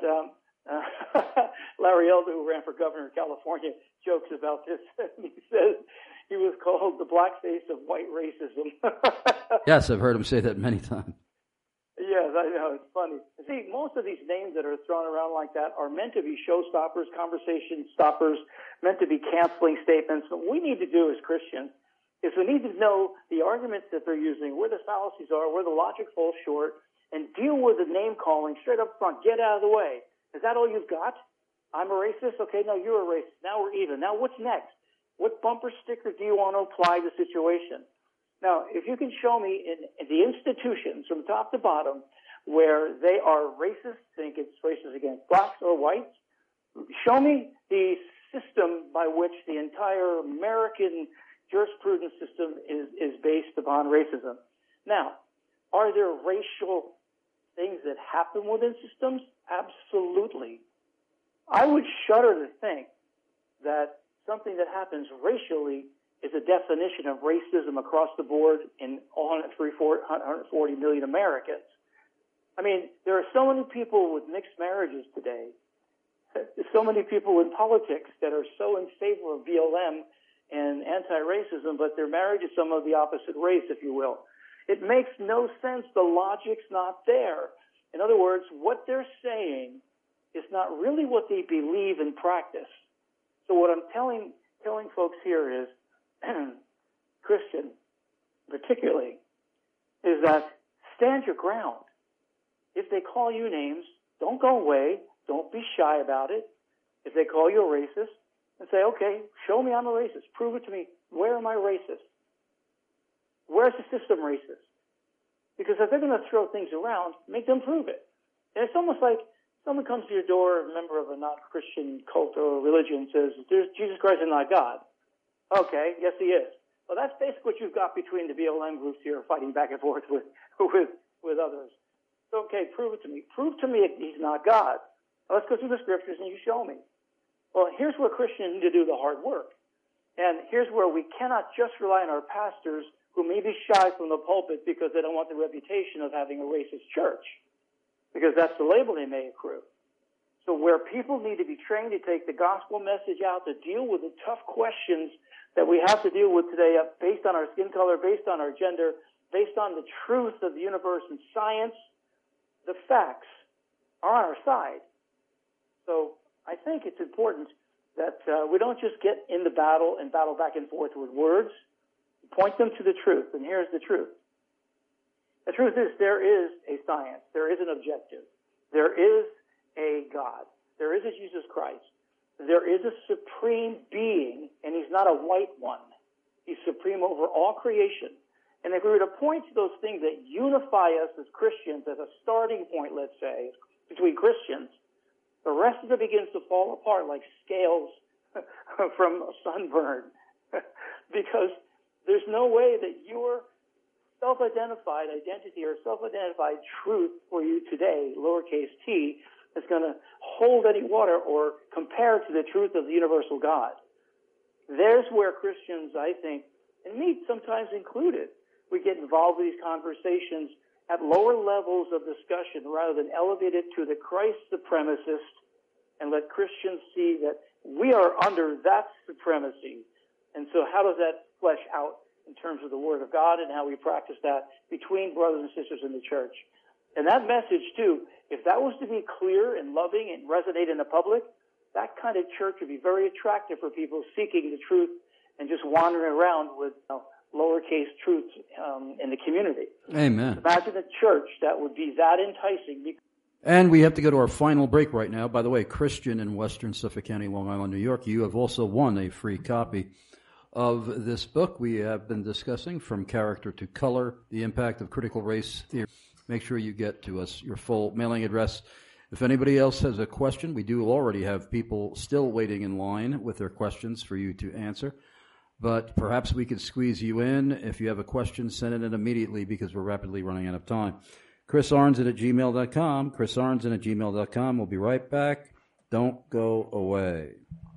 Larry Elder, who ran for governor of California, jokes about this. He says he was called the blackface of white racism. Yes, I've heard him say that many times. Yes, I know. It's funny. See, most of these names that are thrown around like that are meant to be showstoppers, conversation stoppers, meant to be canceling statements. What we need to do as Christians is we need to know the arguments that they're using, where the fallacies are, where the logic falls short, and deal with the name-calling straight up front. Get out of the way. Is that all you've got? I'm a racist? Okay, no, you're a racist. Now we're even. Now what's next? What bumper sticker do you want to apply to the situation? Now, if you can show me in the institutions from top to bottom where they are racist, think it's racist against blacks or whites, show me the system by which the entire American jurisprudence system is based upon racism. Now, are there racial things that happen within systems? Absolutely. I would shudder to think that something that happens racially is a definition of racism across the board in all 140 million Americans. I mean, there are so many people with mixed marriages today. There's so many people in politics that are so in favor of BLM and anti-racism, but they're married to some of the opposite race, if you will. It makes no sense. The logic's not there. In other words, what they're saying is not really what they believe in practice. So what I'm telling folks here is, Christian particularly, is that stand your ground. If they call you names, don't go away. Don't be shy about it. If they call you a racist, and say, okay, show me I'm a racist. Prove it to me. Where am I racist? Where's the system racist? Because if they're going to throw things around, make them prove it. And it's almost like someone comes to your door, a member of a not-Christian cult or religion, says, Jesus Christ is not God. Okay, yes, he is. Well, that's basically what you've got between the BLM groups here fighting back and forth with others. So, okay, prove it to me. Prove to me he's not God. Well, let's go through the scriptures and you show me. Well, here's where Christians need to do the hard work. And here's where we cannot just rely on our pastors who may be shy from the pulpit because they don't want the reputation of having a racist church, because that's the label they may accrue. So where people need to be trained to take the gospel message out, to deal with the tough questions that we have to deal with today based on our skin color, based on our gender, based on the truth of the universe and science, the facts are on our side. So I think it's important that we don't just get in the battle and battle back and forth with words. Point them to the truth, and here's the truth. The truth is there is a science. There is an objective. There is a God. There is a Jesus Christ. there is a supreme being, and he's not a white one. He's supreme over all creation. And if we were to point to those things that unify us as Christians as a starting point, let's say, between Christians, the rest of it begins to fall apart like scales from a sunburn. Because there's no way that your self-identified identity or self-identified truth for you today, lowercase t, is going to hold any water or compare to the truth of the universal God. There's where Christians, I think, and me sometimes included, we get involved with these conversations at lower levels of discussion rather than elevate it to the Christ supremacist and let Christians see that we are under that supremacy. And so how does that flesh out in terms of the Word of God and how we practice that between brothers and sisters in the church? And that message, too, if that was to be clear and loving and resonate in the public, that kind of church would be very attractive for people seeking the truth and just wandering around with lowercase truths in the community. Amen. Imagine a church that would be that enticing. And we have to go to our final break right now. By the way, Christian in Western Suffolk County, Long Island, New York, you have also won a free copy of this book we have been discussing, From Character to Color, The Impact of Critical Race Theory. Make sure you get to us your full mailing address. If anybody else has a question, we do already have people still waiting in line with their questions for you to answer. But perhaps we could squeeze you in. If you have a question, send it in immediately because we're rapidly running out of time. ChrisArnzen@gmail.com. ChrisArnzen@gmail.com. We'll be right back. Don't go away.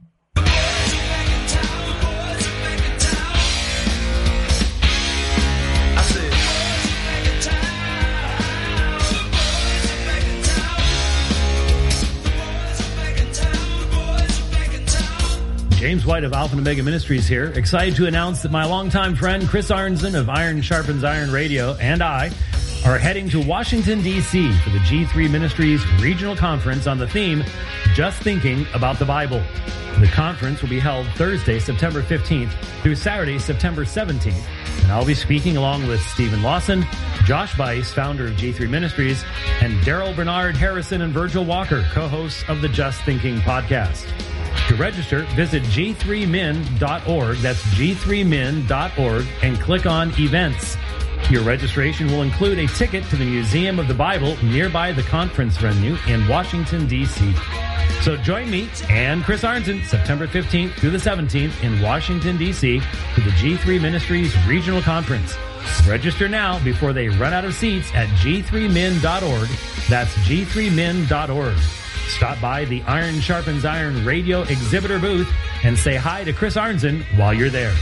James White of Alpha and Omega Ministries here, excited to announce that my longtime friend Chris Arnzen of Iron Sharpens Iron Radio and I are heading to Washington, D.C. for the G3 Ministries Regional Conference on the theme, Just Thinking About the Bible. The conference will be held Thursday, September 15th through Saturday, September 17th. And I'll be speaking along with Stephen Lawson, Josh Bice, founder of G3 Ministries, and Daryl Bernard Harrison and Virgil Walker, co-hosts of the Just Thinking podcast. To register, visit g3min.org. That's g3min.org and click on events. Your registration will include a ticket to the Museum of the Bible nearby the conference venue in Washington, D.C. So join me and Chris Arnzen September 15th through the 17th in Washington, D.C. for the G3 Ministries Regional Conference. Register now before they run out of seats at g3min.org. That's g3min.org. Stop by the Iron Sharpens Iron Radio exhibitor booth and say hi to Chris Arnzen while you're there.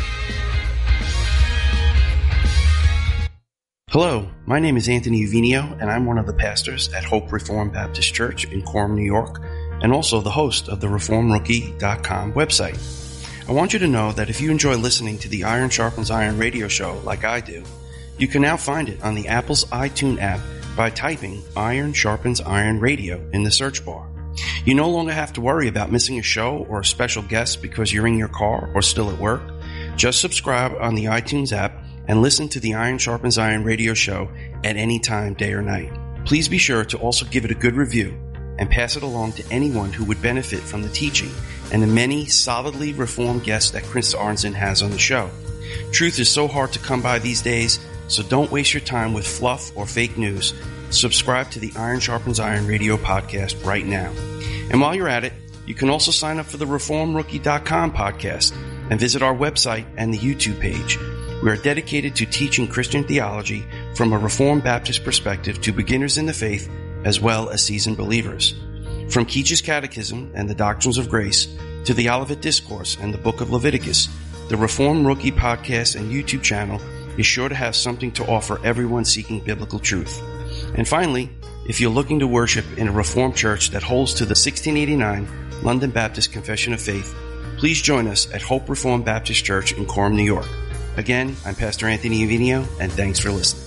Hello, my name is Anthony Uvinio, and I'm one of the pastors at Hope Reformed Baptist Church in Quorum, New York, and also the host of the ReformRookie.com website. I want you to know that if you enjoy listening to the Iron Sharpens Iron radio show like I do, you can now find it on the Apple's iTunes app by typing Iron Sharpens Iron Radio in the search bar. You no longer have to worry about missing a show or a special guest because you're in your car or still at work. Just subscribe on the iTunes app and listen to the Iron Sharpens Iron radio show at any time, day or night. Please be sure to also give it a good review and pass it along to anyone who would benefit from the teaching and the many solidly reformed guests that Chris Arnzen has on the show. Truth is so hard to come by these days, so don't waste your time with fluff or fake news. Subscribe to the Iron Sharpens Iron radio podcast right now. And while you're at it, you can also sign up for the ReformRookie.com podcast and visit our website and the YouTube page. We are dedicated to teaching Christian theology from a Reformed Baptist perspective to beginners in the faith as well as seasoned believers. From Keach's Catechism and the Doctrines of Grace to the Olivet Discourse and the Book of Leviticus, the Reformed Rookie podcast and YouTube channel is sure to have something to offer everyone seeking biblical truth. And finally, if you're looking to worship in a Reformed church that holds to the 1689 London Baptist Confession of Faith, please join us at Hope Reformed Baptist Church in Quorum, New York. Again, I'm Pastor Anthony Uvinio, and thanks for listening.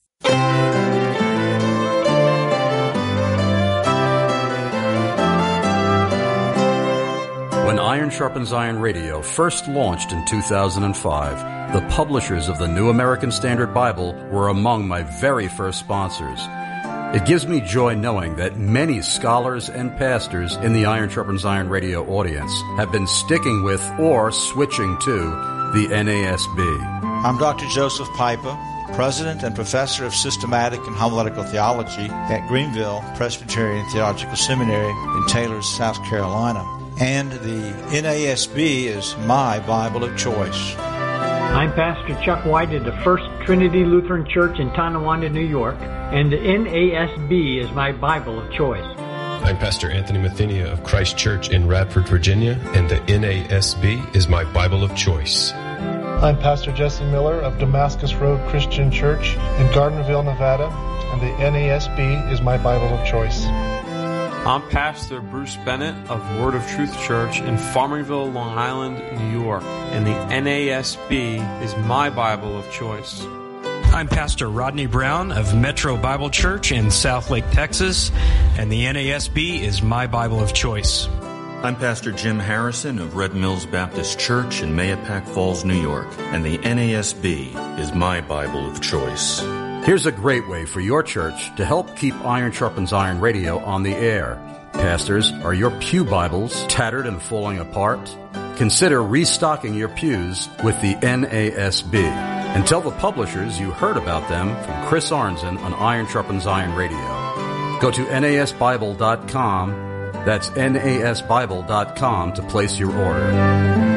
When Iron Sharpens Iron Radio first launched in 2005, the publishers of the New American Standard Bible were among my very first sponsors. It gives me joy knowing that many scholars and pastors in the Iron Sharpens Iron radio audience have been sticking with or switching to the NASB. I'm Dr. Joseph Piper, President and Professor of Systematic and Homiletical Theology at Greenville Presbyterian Theological Seminary in Taylor, South Carolina. And the NASB is my Bible of choice. I'm Pastor Chuck White at the First Trinity Lutheran Church in Tonawanda, New York, and the NASB is my Bible of choice. I'm Pastor Anthony Mathenia of Christ Church in Radford, Virginia, and the NASB is my Bible of choice. I'm Pastor Jesse Miller of Damascus Road Christian Church in Gardnerville, Nevada, and the NASB is my Bible of choice. I'm Pastor Bruce Bennett of Word of Truth Church in Farmingville, Long Island, New York, and the NASB is my Bible of choice. I'm Pastor Rodney Brown of Metro Bible Church in Southlake, Texas, and the NASB is my Bible of choice. I'm Pastor Jim Harrison of Red Mills Baptist Church in Mahopac Falls, New York, and the NASB is my Bible of choice. Here's a great way for your church to help keep Iron Sharpens Iron radio on the air. Pastors, are your pew Bibles tattered and falling apart? Consider restocking your pews with the NASB. And tell the publishers you heard about them from Chris Arnzen on Iron Sharpens Iron radio. Go to nasbible.com. That's nasbible.com to place your order.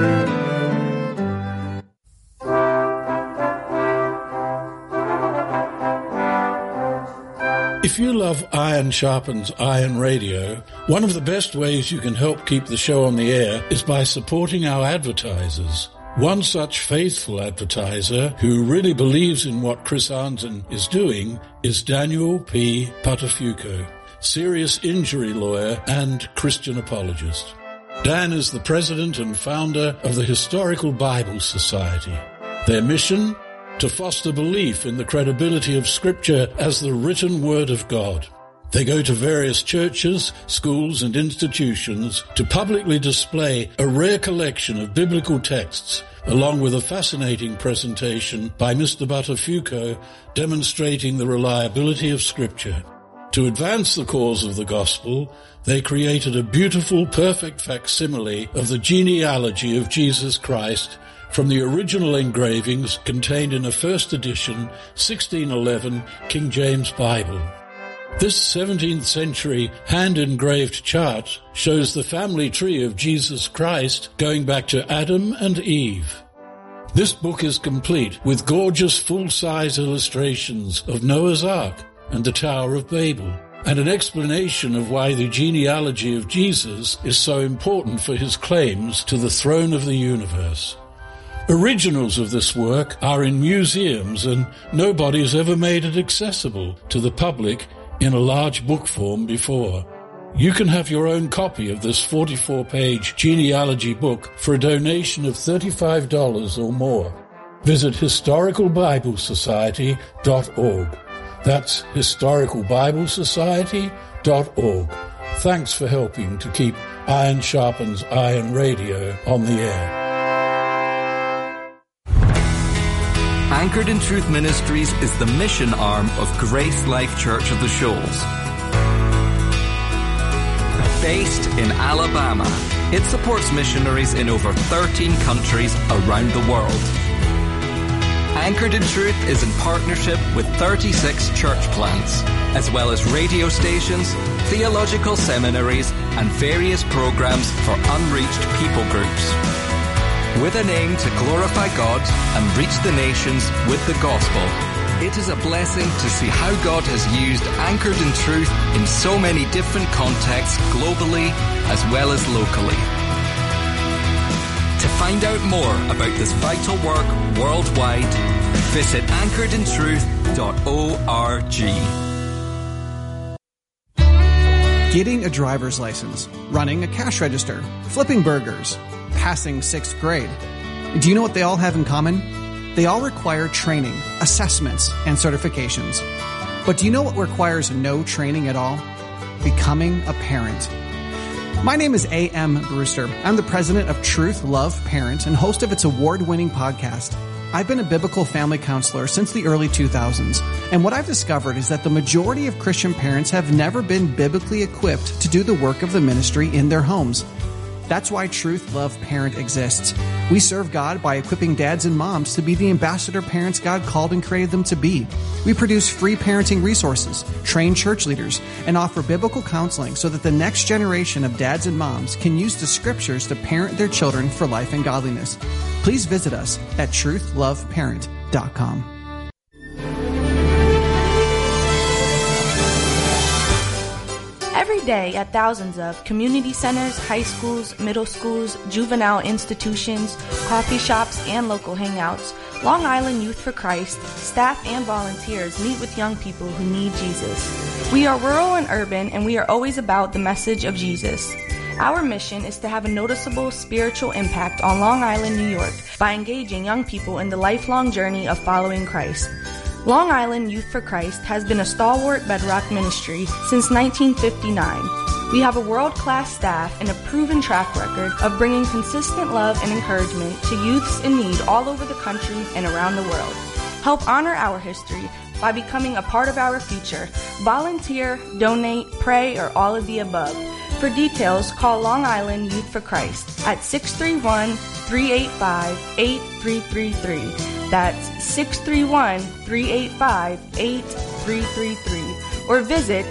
If you love Iron Sharpens Iron Radio, one of the best ways you can help keep the show on the air is by supporting our advertisers. One such faithful advertiser who really believes in what Chris Arnzen is doing is Daniel P. Patafuco, serious injury lawyer and Christian apologist. Dan is the president and founder of the Historical Bible Society. Their mission? To foster belief in the credibility of Scripture as the written Word of God. They go to various churches, schools, and institutions to publicly display a rare collection of biblical texts, along with a fascinating presentation by Mr. Buttafuoco demonstrating the reliability of Scripture. To advance the cause of the gospel, they created a beautiful, perfect facsimile of the genealogy of Jesus Christ from the original engravings contained in a first edition 1611 King James Bible. This 17th century hand-engraved chart shows the family tree of Jesus Christ going back to Adam and Eve. This book is complete with gorgeous full-size illustrations of Noah's Ark and the Tower of Babel, and an explanation of why the genealogy of Jesus is so important for his claims to the throne of the universe. Originals of this work are in museums, and nobody has ever made it accessible to the public in a large book form before. You can have your own copy of this 44-page genealogy book for a donation of $35 or more. Visit historicalbiblesociety.org. That's historicalbiblesociety.org. Thanks for helping to keep Iron Sharpens Iron Radio on the air. Anchored in Truth Ministries is the mission arm of Grace Life Church of the Shoals. Based in Alabama, it supports missionaries in over 13 countries around the world. Anchored in Truth is in partnership with 36 church plants, as well as radio stations, theological seminaries, and various programs for unreached people groups. With an aim to glorify God and reach the nations with the gospel, it is a blessing to see how God has used Anchored in Truth in so many different contexts globally as well as locally. To find out more about this vital work worldwide, visit anchoredintruth.org. Getting a driver's license, running a cash register, flipping burgers, passing 6th grade. Do you know what they all have in common? They all require training, assessments, and certifications. But do you know what requires no training at all? Becoming a parent. My name is A.M. Brewster. I'm the president of Truth Love Parent and host of its award-winning podcast. I've been a biblical family counselor since the early 2000s, and what I've discovered is that the majority of Christian parents have never been biblically equipped to do the work of the ministry in their homes. That's why Truth Love Parent exists. We serve God by equipping dads and moms to be the ambassador parents God called and created them to be. We produce free parenting resources, train church leaders, and offer biblical counseling so that the next generation of dads and moms can use the scriptures to parent their children for life and godliness. Please visit us at truthloveparent.com. Every day at thousands of community centers, high schools, middle schools, juvenile institutions, coffee shops, and local hangouts, Long Island Youth for Christ, staff and volunteers meet with young people who need Jesus. We are rural and urban, and we are always about the message of Jesus. Our mission is to have a noticeable spiritual impact on Long Island, New York, by engaging young people in the lifelong journey of following Christ. Long Island Youth for Christ has been a stalwart bedrock ministry since 1959. We have a world-class staff and a proven track record of bringing consistent love and encouragement to youths in need all over the country and around the world. Help honor our history by becoming a part of our future. Volunteer, donate, pray, or all of the above. For details, call Long Island Youth for Christ at 631-385-8333. That's 631-385-8333. Or visit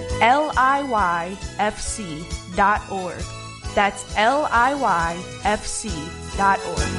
liyfc.org. That's liyfc.org.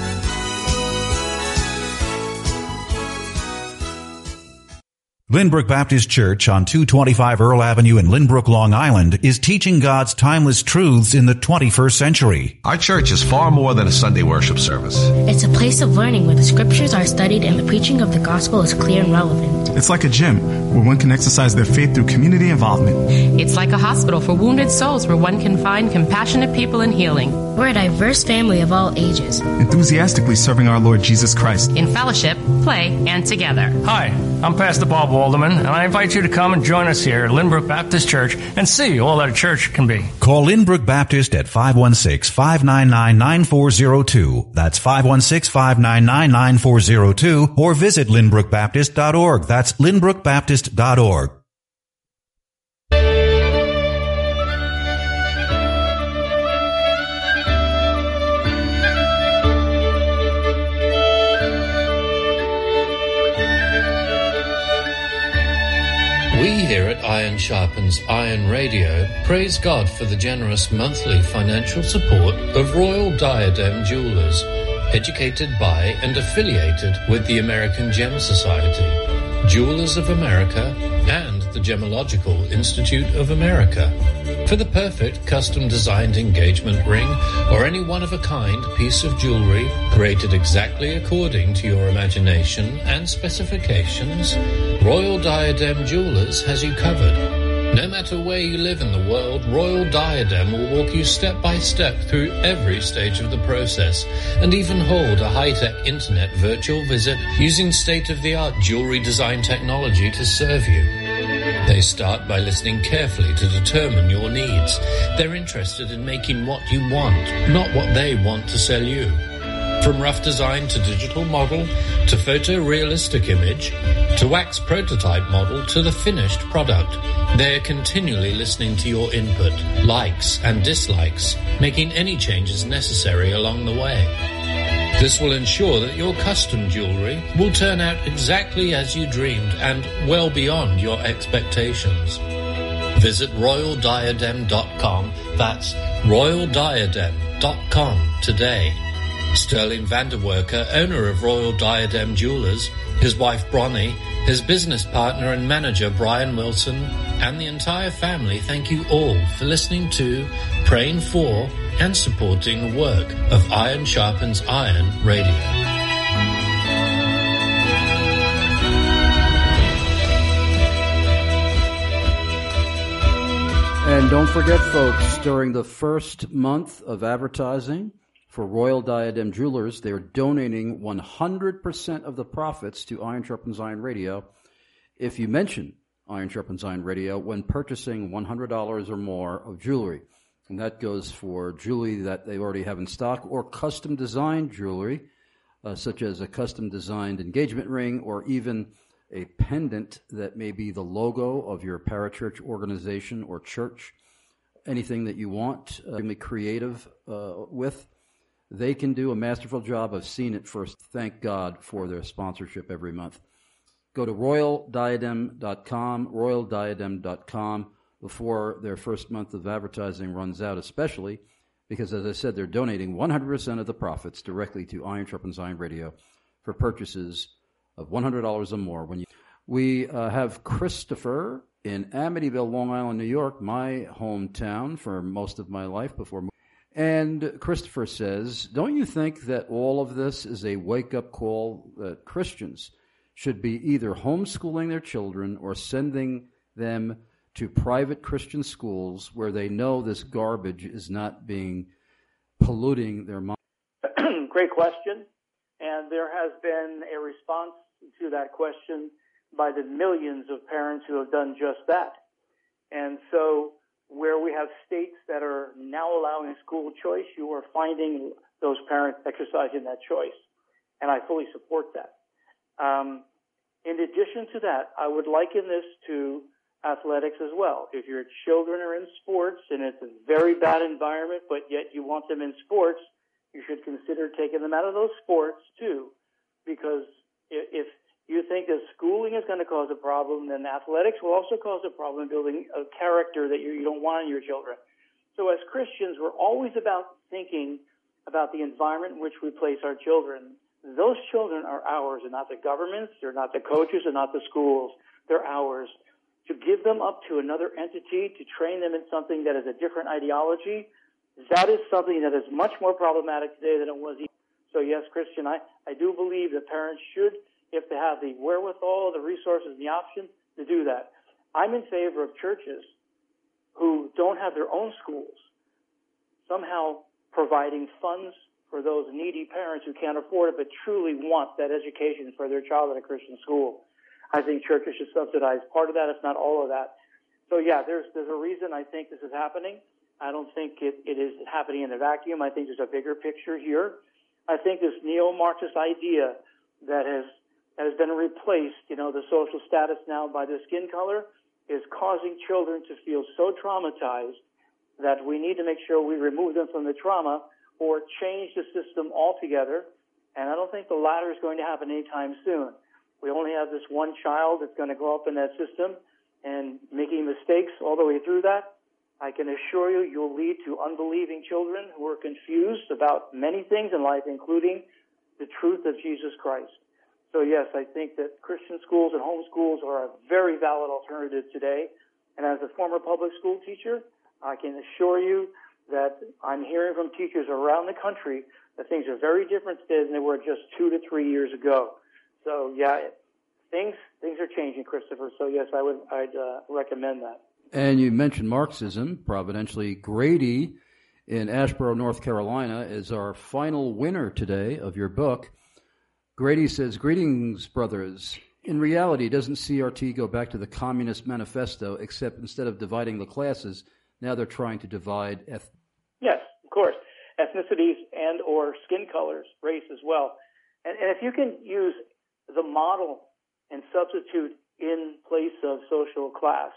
Lynbrook Baptist Church on 225 Earl Avenue in Lynbrook, Long Island is teaching God's timeless truths in the 21st century. Our church is far more than a Sunday worship service. It's a place of learning where the scriptures are studied and the preaching of the gospel is clear and relevant. It's like a gym where one can exercise their faith through community involvement. It's like a hospital for wounded souls where one can find compassionate people and healing. We're a diverse family of all ages, enthusiastically serving our Lord Jesus Christ in fellowship, play, and together. Hi, I'm Pastor Bob Walderman, and I invite you to come and join us here at Lynbrook Baptist Church and see all that a church can be. Call Lynbrook Baptist at 516-599-9402. That's 516-599-9402. Or visit lynbrookbaptist.org. That's lynbrookbaptist.org. We here at Iron Sharpens Iron Radio praise God for the generous monthly financial support of Royal Diadem Jewelers, educated by and affiliated with the American Gem Society, Jewelers of America, and the Gemological Institute of America. For the perfect custom-designed engagement ring or any one-of-a-kind piece of jewelry created exactly according to your imagination and specifications, Royal Diadem Jewelers has you covered. No matter where you live in the world, Royal Diadem will walk you step by step through every stage of the process and even hold a high-tech internet virtual visit using state-of-the-art jewelry design technology to serve you. They start by listening carefully to determine your needs. They're interested in making what you want, not what they want to sell you. From rough design to digital model, to photorealistic image, to wax prototype model, to the finished product, they're continually listening to your input, likes and dislikes, making any changes necessary along the way. This will ensure that your custom jewelry will turn out exactly as you dreamed and well beyond your expectations. Visit royaldiadem.com. That's royaldiadem.com today. Sterling Vanderwerker, owner of Royal Diadem Jewelers, his wife Bronnie, his business partner and manager Brian Wilson, and the entire family thank you all for listening to, praying for, and supporting the work of Iron Sharpens Iron Radio. And don't forget, folks, during the first month of advertising for Royal Diadem Jewelers, they're donating 100% of the profits to Iron Sharpens Iron Radio if you mention Iron Sharpens Iron Radio when purchasing $100 or more of jewelry. And that goes for jewelry that they already have in stock or custom designed jewelry such as a custom-designed engagement ring or even a pendant that may be the logo of your parachurch organization or church, anything that you want, be creative with. They can do a masterful job of seeing it first. Thank God for their sponsorship every month. Go to royaldiadem.com before their first month of advertising runs out, especially because, as I said, they're donating 100% of the profits directly to Iron Sharpens Iron Radio for purchases of $100 or more. We have Christopher in Amityville, Long Island, New York, my hometown for most of my life before moving. And Christopher says, don't you think that all of this is a wake-up call that Christians should be either homeschooling their children or sending them to private Christian schools where they know this garbage is not polluting their mind? Great question. And there has been a response to that question by the millions of parents who have done just that. And so where we have states that are now allowing school choice, you are finding those parents exercising that choice. And I fully support that. In addition to that, I would liken this to athletics as well. If your children are in sports and it's a very bad environment, but yet you want them in sports, you should consider taking them out of those sports too. Because if you think that schooling is going to cause a problem, then athletics will also cause a problem building a character that you don't want in your children. So as Christians, we're always about thinking about the environment in which we place our children. Those children are ours and not the government's, they're not the coaches, and not the schools. They're ours. To give them up to another entity, to train them in something that is a different ideology, that is something that is much more problematic today than it was. So yes, Christian, I do believe that parents should, if they have the wherewithal, the resources, and the option to do that. I'm in favor of churches who don't have their own schools somehow providing funds for those needy parents who can't afford it but truly want that education for their child at a Christian school. I think churches should subsidize part of that, if not all of that. So yeah, there's a reason I think this is happening. I don't think it is happening in a vacuum. I think there's a bigger picture here. I think this neo-Marxist idea that has been replaced, the social status now by the skin color, is causing children to feel so traumatized that we need to make sure we remove them from the trauma or change the system altogether. And I don't think the latter is going to happen anytime soon. We only have this one child that's going to grow up in that system and making mistakes all the way through that. I can assure you, you'll lead to unbelieving children who are confused about many things in life, including the truth of Jesus Christ. So yes, I think that Christian schools and homeschools are a very valid alternative today. And as a former public school teacher, I can assure you that I'm hearing from teachers around the country that things are very different today than they were just 2 to 3 years ago. So yeah, things are changing, Christopher. So yes, I'd recommend that. And you mentioned Marxism. Providentially, Grady in Asheboro, North Carolina, is our final winner today of your book. Grady says, "Greetings, brothers. In reality, doesn't CRT go back to the Communist Manifesto, except instead of dividing the classes, now they're trying to divide Yes, of course. Ethnicities and or skin colors, race as well. And if you can use the model and substitute in place of social class,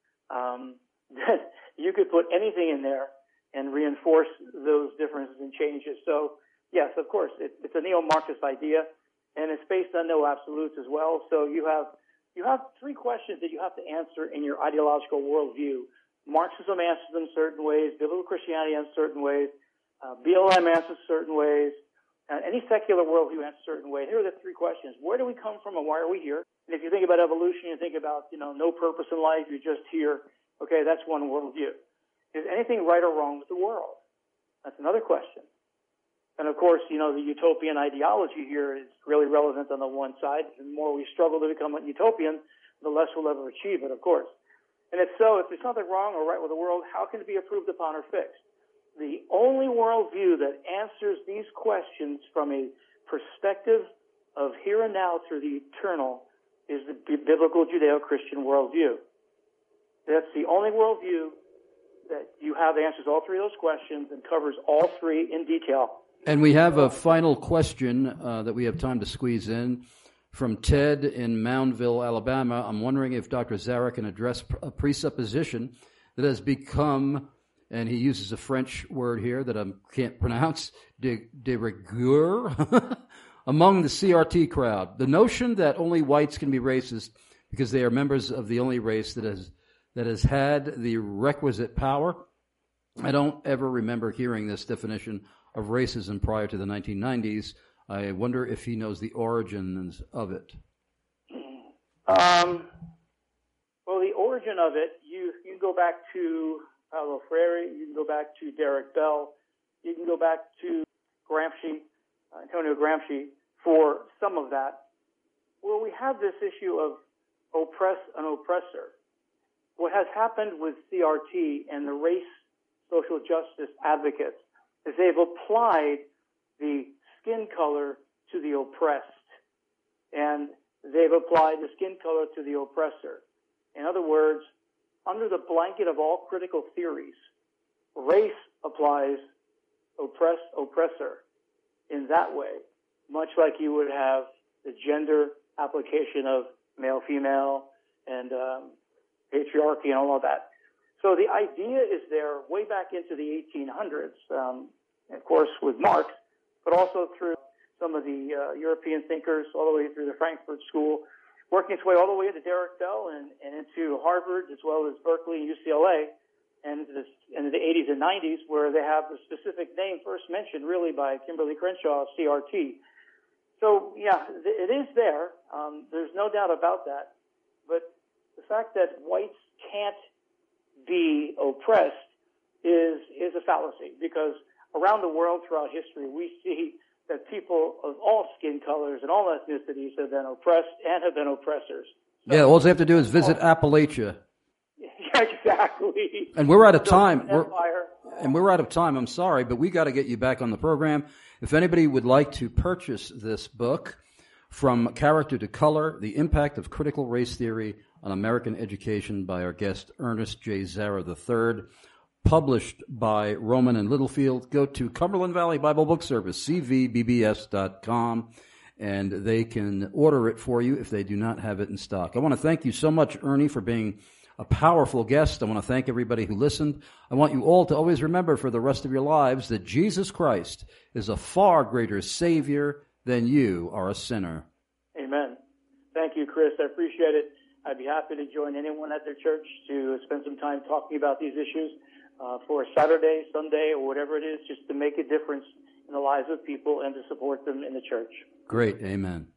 then you could put anything in there and reinforce those differences and changes. So, yes, of course, it's a neo-Marxist idea, and it's based on no absolutes as well. So you have 3 questions that you have to answer in your ideological worldview. Marxism answers them certain ways, biblical Christianity answers certain ways, BLM answers certain ways, and any secular worldview answers certain ways. Here are the 3 questions. Where do we come from and why are we here? And if you think about evolution, you think about, no purpose in life, you're just here. Okay, that's one worldview. Is anything right or wrong with the world? That's another question. And of course, the utopian ideology here is really relevant on the one side. The more we struggle to become a utopian, the less we'll ever achieve it, of course. And if there's something wrong or right with the world, how can it be approved upon or fixed? The only worldview that answers these questions from a perspective of here and now through the eternal is the biblical Judeo-Christian worldview. That's the only worldview that you have answers all 3 of those questions and covers all 3 in detail. And we have a final question that we have time to squeeze in from Ted in Moundville, Alabama. I'm wondering if Dr. Zara can address a presupposition that has become, and he uses a French word here that I can't pronounce, de rigueur, among the CRT crowd. The notion that only whites can be racist because they are members of the only race that has had the requisite power. I don't ever remember hearing this definition of racism prior to the 1990s. I wonder if he knows the origins of it. Well, the origin of it, you can go back to Paulo Freire, you can go back to Derek Bell, you can go back to Gramsci, Antonio Gramsci, for some of that, where we have this issue of oppress and oppressor. What has happened with CRT and the race social justice advocates is they've applied the skin color to the oppressed, and they've applied the skin color to the oppressor. In other words, under the blanket of all critical theories, race applies oppressor in that way, much like you would have the gender application of male-female and patriarchy and all of that. So the idea is there way back into the 1800s, of course with Marx, but also through some of the European thinkers, all the way through the Frankfurt School, working its way all the way into Derek Bell and into Harvard, as well as Berkeley and UCLA, and into the 80s and 90s, where they have the specific name first mentioned really by Kimberly Crenshaw, CRT. So, yeah, it is there. There's no doubt about that. But the fact that whites can't be oppressed is a fallacy, because around the world throughout history, we see that people of all skin colors and all ethnicities have been oppressed and have been oppressors. So, yeah, all they have to do is visit Appalachia. Yeah, exactly. And we're out of time. We're out of time. I'm sorry, but we got to get you back on the program. If anybody would like to purchase this book, From Character to Color, The Impact of Critical Race Theory on American Education by our guest Ernest J. Zara III, published by Rowman and Littlefield, go to Cumberland Valley Bible Book Service, cvbbs.com, and they can order it for you if they do not have it in stock. I want to thank you so much, Ernie, for being a powerful guest. I want to thank everybody who listened. I want you all to always remember for the rest of your lives that Jesus Christ is a far greater Savior than you are a sinner. Amen. Thank you, Chris. I appreciate it. I'd be happy to join anyone at their church to spend some time talking about these issues for a Saturday, Sunday, or whatever it is, just to make a difference in the lives of people and to support them in the church. Great. Amen.